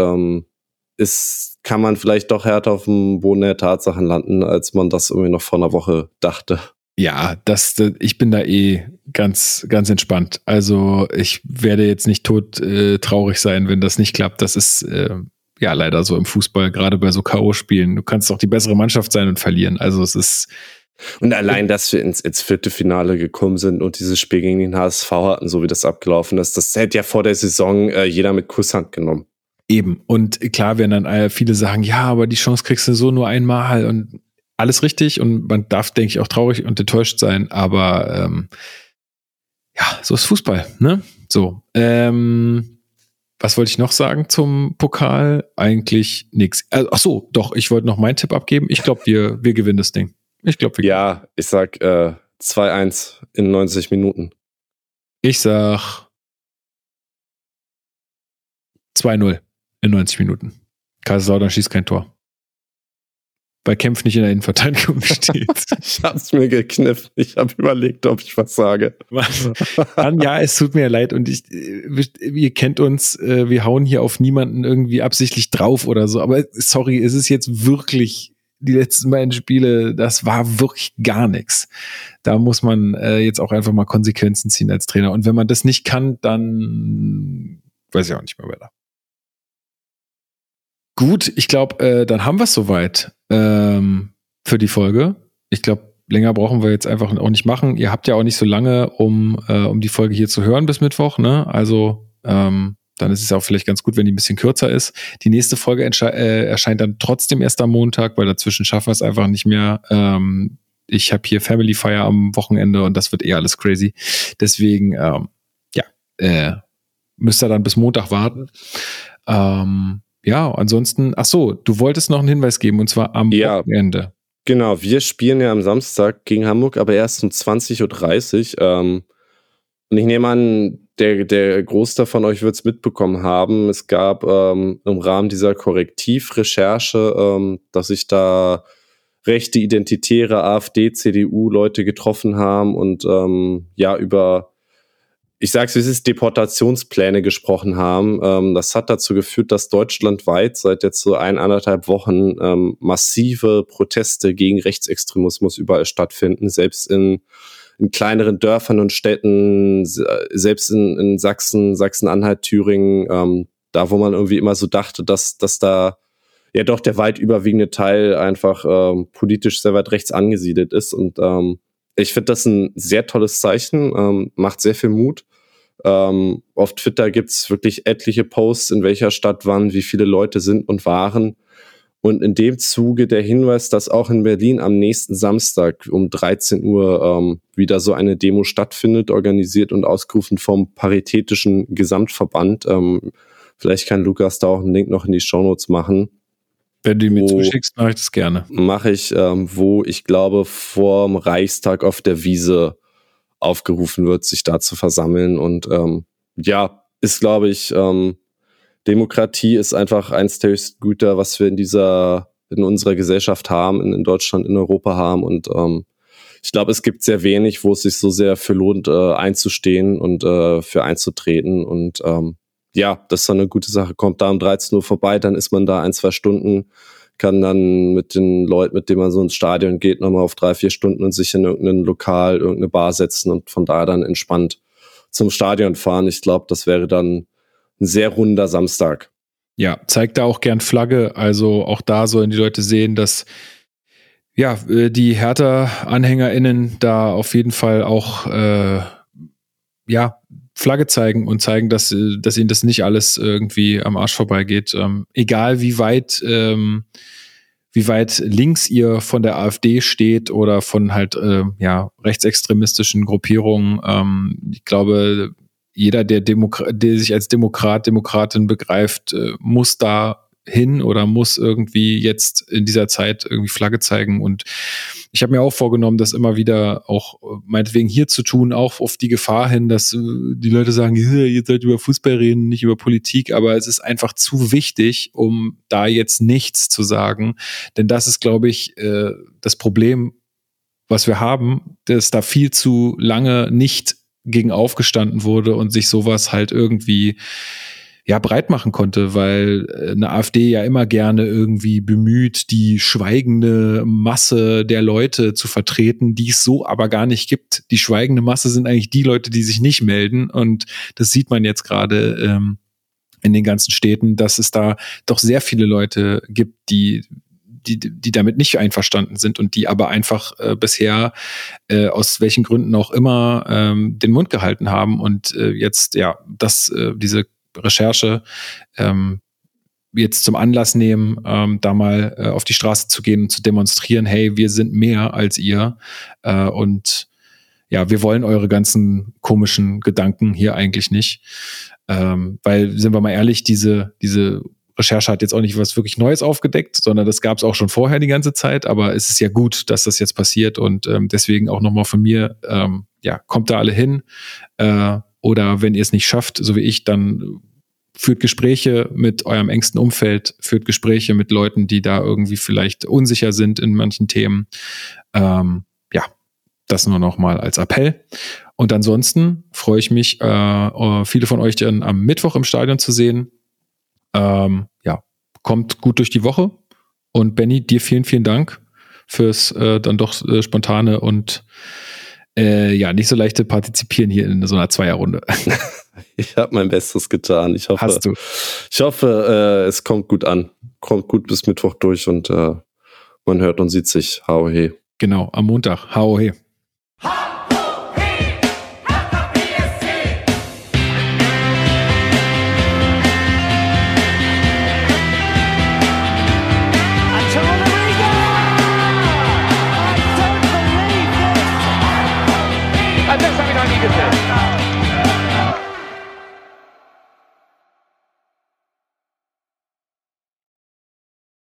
kann man vielleicht doch härter auf dem Boden der Tatsachen landen, als man das irgendwie noch vor einer Woche dachte. Ja, ich bin da ganz, ganz entspannt. Also ich werde jetzt nicht traurig sein, wenn das nicht klappt. Das ist leider so im Fußball, gerade bei so K.O.-Spielen. Du kannst doch die bessere Mannschaft sein und verlieren. Also es ist. Und allein, dass wir ins 4. Finale gekommen sind und dieses Spiel gegen den HSV hatten, so wie das abgelaufen ist, das hätte ja vor der Saison jeder mit Kusshand genommen. Eben. Und klar werden dann viele sagen, ja, aber die Chance kriegst du so nur einmal und alles richtig. Und man darf, denke ich, auch traurig und enttäuscht sein. Aber so ist Fußball, ne? So. Was wollte ich noch sagen zum Pokal? Eigentlich nichts. Ach so, doch, ich wollte noch meinen Tipp abgeben. Ich glaube, wir gewinnen das Ding. Ich sag 2-1 in 90 Minuten. Ich sag 2-0 in 90 Minuten. Kaiserslautern schießt kein Tor. weil Kempf nicht in der Innenverteidigung steht. Ich hab's mir gekniffen. Ich habe überlegt, ob ich was sage. Dann, ja, es tut mir leid und ihr kennt uns, wir hauen hier auf niemanden irgendwie absichtlich drauf oder so, aber sorry, es ist jetzt wirklich die letzten beiden Spiele, das war wirklich gar nichts. Da muss man jetzt auch einfach mal Konsequenzen ziehen als Trainer und wenn man das nicht kann, dann weiß ich auch nicht mehr weiter. Gut, ich glaube, dann haben wir es soweit für die Folge. Ich glaube, länger brauchen wir jetzt einfach auch nicht machen. Ihr habt ja auch nicht so lange, um die Folge hier zu hören bis Mittwoch, ne? Also dann ist es auch vielleicht ganz gut, wenn die ein bisschen kürzer ist. Die nächste Folge erscheint dann trotzdem erst am Montag, weil dazwischen schaffen wir es einfach nicht mehr. Ich habe hier Family Fire am Wochenende und das wird alles crazy. Deswegen, müsst ihr dann bis Montag warten. Ja, ansonsten, ach so, du wolltest noch einen Hinweis geben, und zwar am Wochenende. Genau, wir spielen ja am Samstag gegen Hamburg, aber erst um 20.30 Uhr. Und ich nehme an, der Großteil von euch wird es mitbekommen haben. Es gab im Rahmen dieser Korrektivrecherche, dass sich da rechte, identitäre AfD, CDU-Leute getroffen haben und über, ich sag's wie es ist, Deportationspläne gesprochen haben. Das hat dazu geführt, dass deutschlandweit seit jetzt so 1,5 Wochen massive Proteste gegen Rechtsextremismus überall stattfinden, selbst in kleineren Dörfern und Städten, selbst in Sachsen, Sachsen-Anhalt, Thüringen, da wo man irgendwie immer so dachte, dass da ja doch der weit überwiegende Teil einfach politisch sehr weit rechts angesiedelt ist. Und ich finde das ein sehr tolles Zeichen, macht sehr viel Mut. Auf Twitter gibt's wirklich etliche Posts, in welcher Stadt wann, wie viele Leute sind und waren. Und in dem Zuge der Hinweis, dass auch in Berlin am nächsten Samstag um 13 Uhr wieder so eine Demo stattfindet, organisiert und ausgerufen vom Paritätischen Gesamtverband. Vielleicht kann Lukas da auch einen Link noch in die Shownotes machen. Wenn du mir zuschickst, mache ich das gerne. Mache ich, wo ich glaube, vorm Reichstag auf der Wiese aufgerufen wird, sich da zu versammeln. Und ist, glaube ich, Demokratie ist einfach eins der höchsten Güter, was wir in unserer Gesellschaft haben, in Deutschland, in Europa haben. Und ich glaube, es gibt sehr wenig, wo es sich so sehr für lohnt, einzustehen und für einzutreten. Und das ist eine gute Sache. Kommt da um 13 Uhr vorbei, dann ist man da 1-2 Stunden, kann dann mit den Leuten, mit denen man so ins Stadion geht, nochmal auf 3-4 Stunden und sich in irgendein Lokal, irgendeine Bar setzen und von da dann entspannt zum Stadion fahren. Ich glaube, das wäre dann ein sehr runder Samstag. Ja, zeigt da auch gern Flagge. Also auch da sollen die Leute sehen, dass die Hertha-AnhängerInnen da auf jeden Fall auch Flagge zeigen und zeigen, dass ihnen das nicht alles irgendwie am Arsch vorbeigeht. Egal wie weit links ihr von der AfD steht oder von halt rechtsextremistischen Gruppierungen. Ich glaube, jeder, der sich als Demokratin begreift, muss da hin oder muss irgendwie jetzt in dieser Zeit irgendwie Flagge zeigen. Und ich habe mir auch vorgenommen, das immer wieder auch meinetwegen hier zu tun, auch auf die Gefahr hin, dass die Leute sagen, ihr sollt über Fußball reden, nicht über Politik, aber es ist einfach zu wichtig, um da jetzt nichts zu sagen. Denn das ist, glaube ich, das Problem, was wir haben, dass da viel zu lange nicht gegen aufgestanden wurde und sich sowas halt irgendwie breit machen konnte, weil eine AfD ja immer gerne irgendwie bemüht, die schweigende Masse der Leute zu vertreten, die es so aber gar nicht gibt. Die schweigende Masse sind eigentlich die Leute, die sich nicht melden, und das sieht man jetzt gerade in den ganzen Städten, dass es da doch sehr viele Leute gibt, die damit nicht einverstanden sind und die aber einfach bisher aus welchen Gründen auch immer den Mund gehalten haben und jetzt diese Recherche jetzt zum Anlass nehmen, da mal auf die Straße zu gehen und zu demonstrieren, hey, wir sind mehr als ihr und wir wollen eure ganzen komischen Gedanken hier eigentlich nicht, weil, sind wir mal ehrlich, diese Recherche hat jetzt auch nicht was wirklich Neues aufgedeckt, sondern das gab es auch schon vorher die ganze Zeit, aber es ist ja gut, dass das jetzt passiert und deswegen auch nochmal von mir, kommt da alle hin, oder wenn ihr es nicht schafft, so wie ich, dann führt Gespräche mit eurem engsten Umfeld, führt Gespräche mit Leuten, die da irgendwie vielleicht unsicher sind in manchen Themen. Das nur noch mal als Appell. Und ansonsten freue ich mich, viele von euch dann am Mittwoch im Stadion zu sehen. Kommt gut durch die Woche. Und Benni, dir vielen, vielen Dank fürs dann doch spontane und nicht so leichte Partizipieren hier in so einer Zweierrunde. Ich habe mein Bestes getan. Ich hoffe, es kommt gut an. Kommt gut bis Mittwoch durch und man hört und sieht sich. Hau he. Genau, am Montag. Hau he. Das habe ich noch nie gesehen.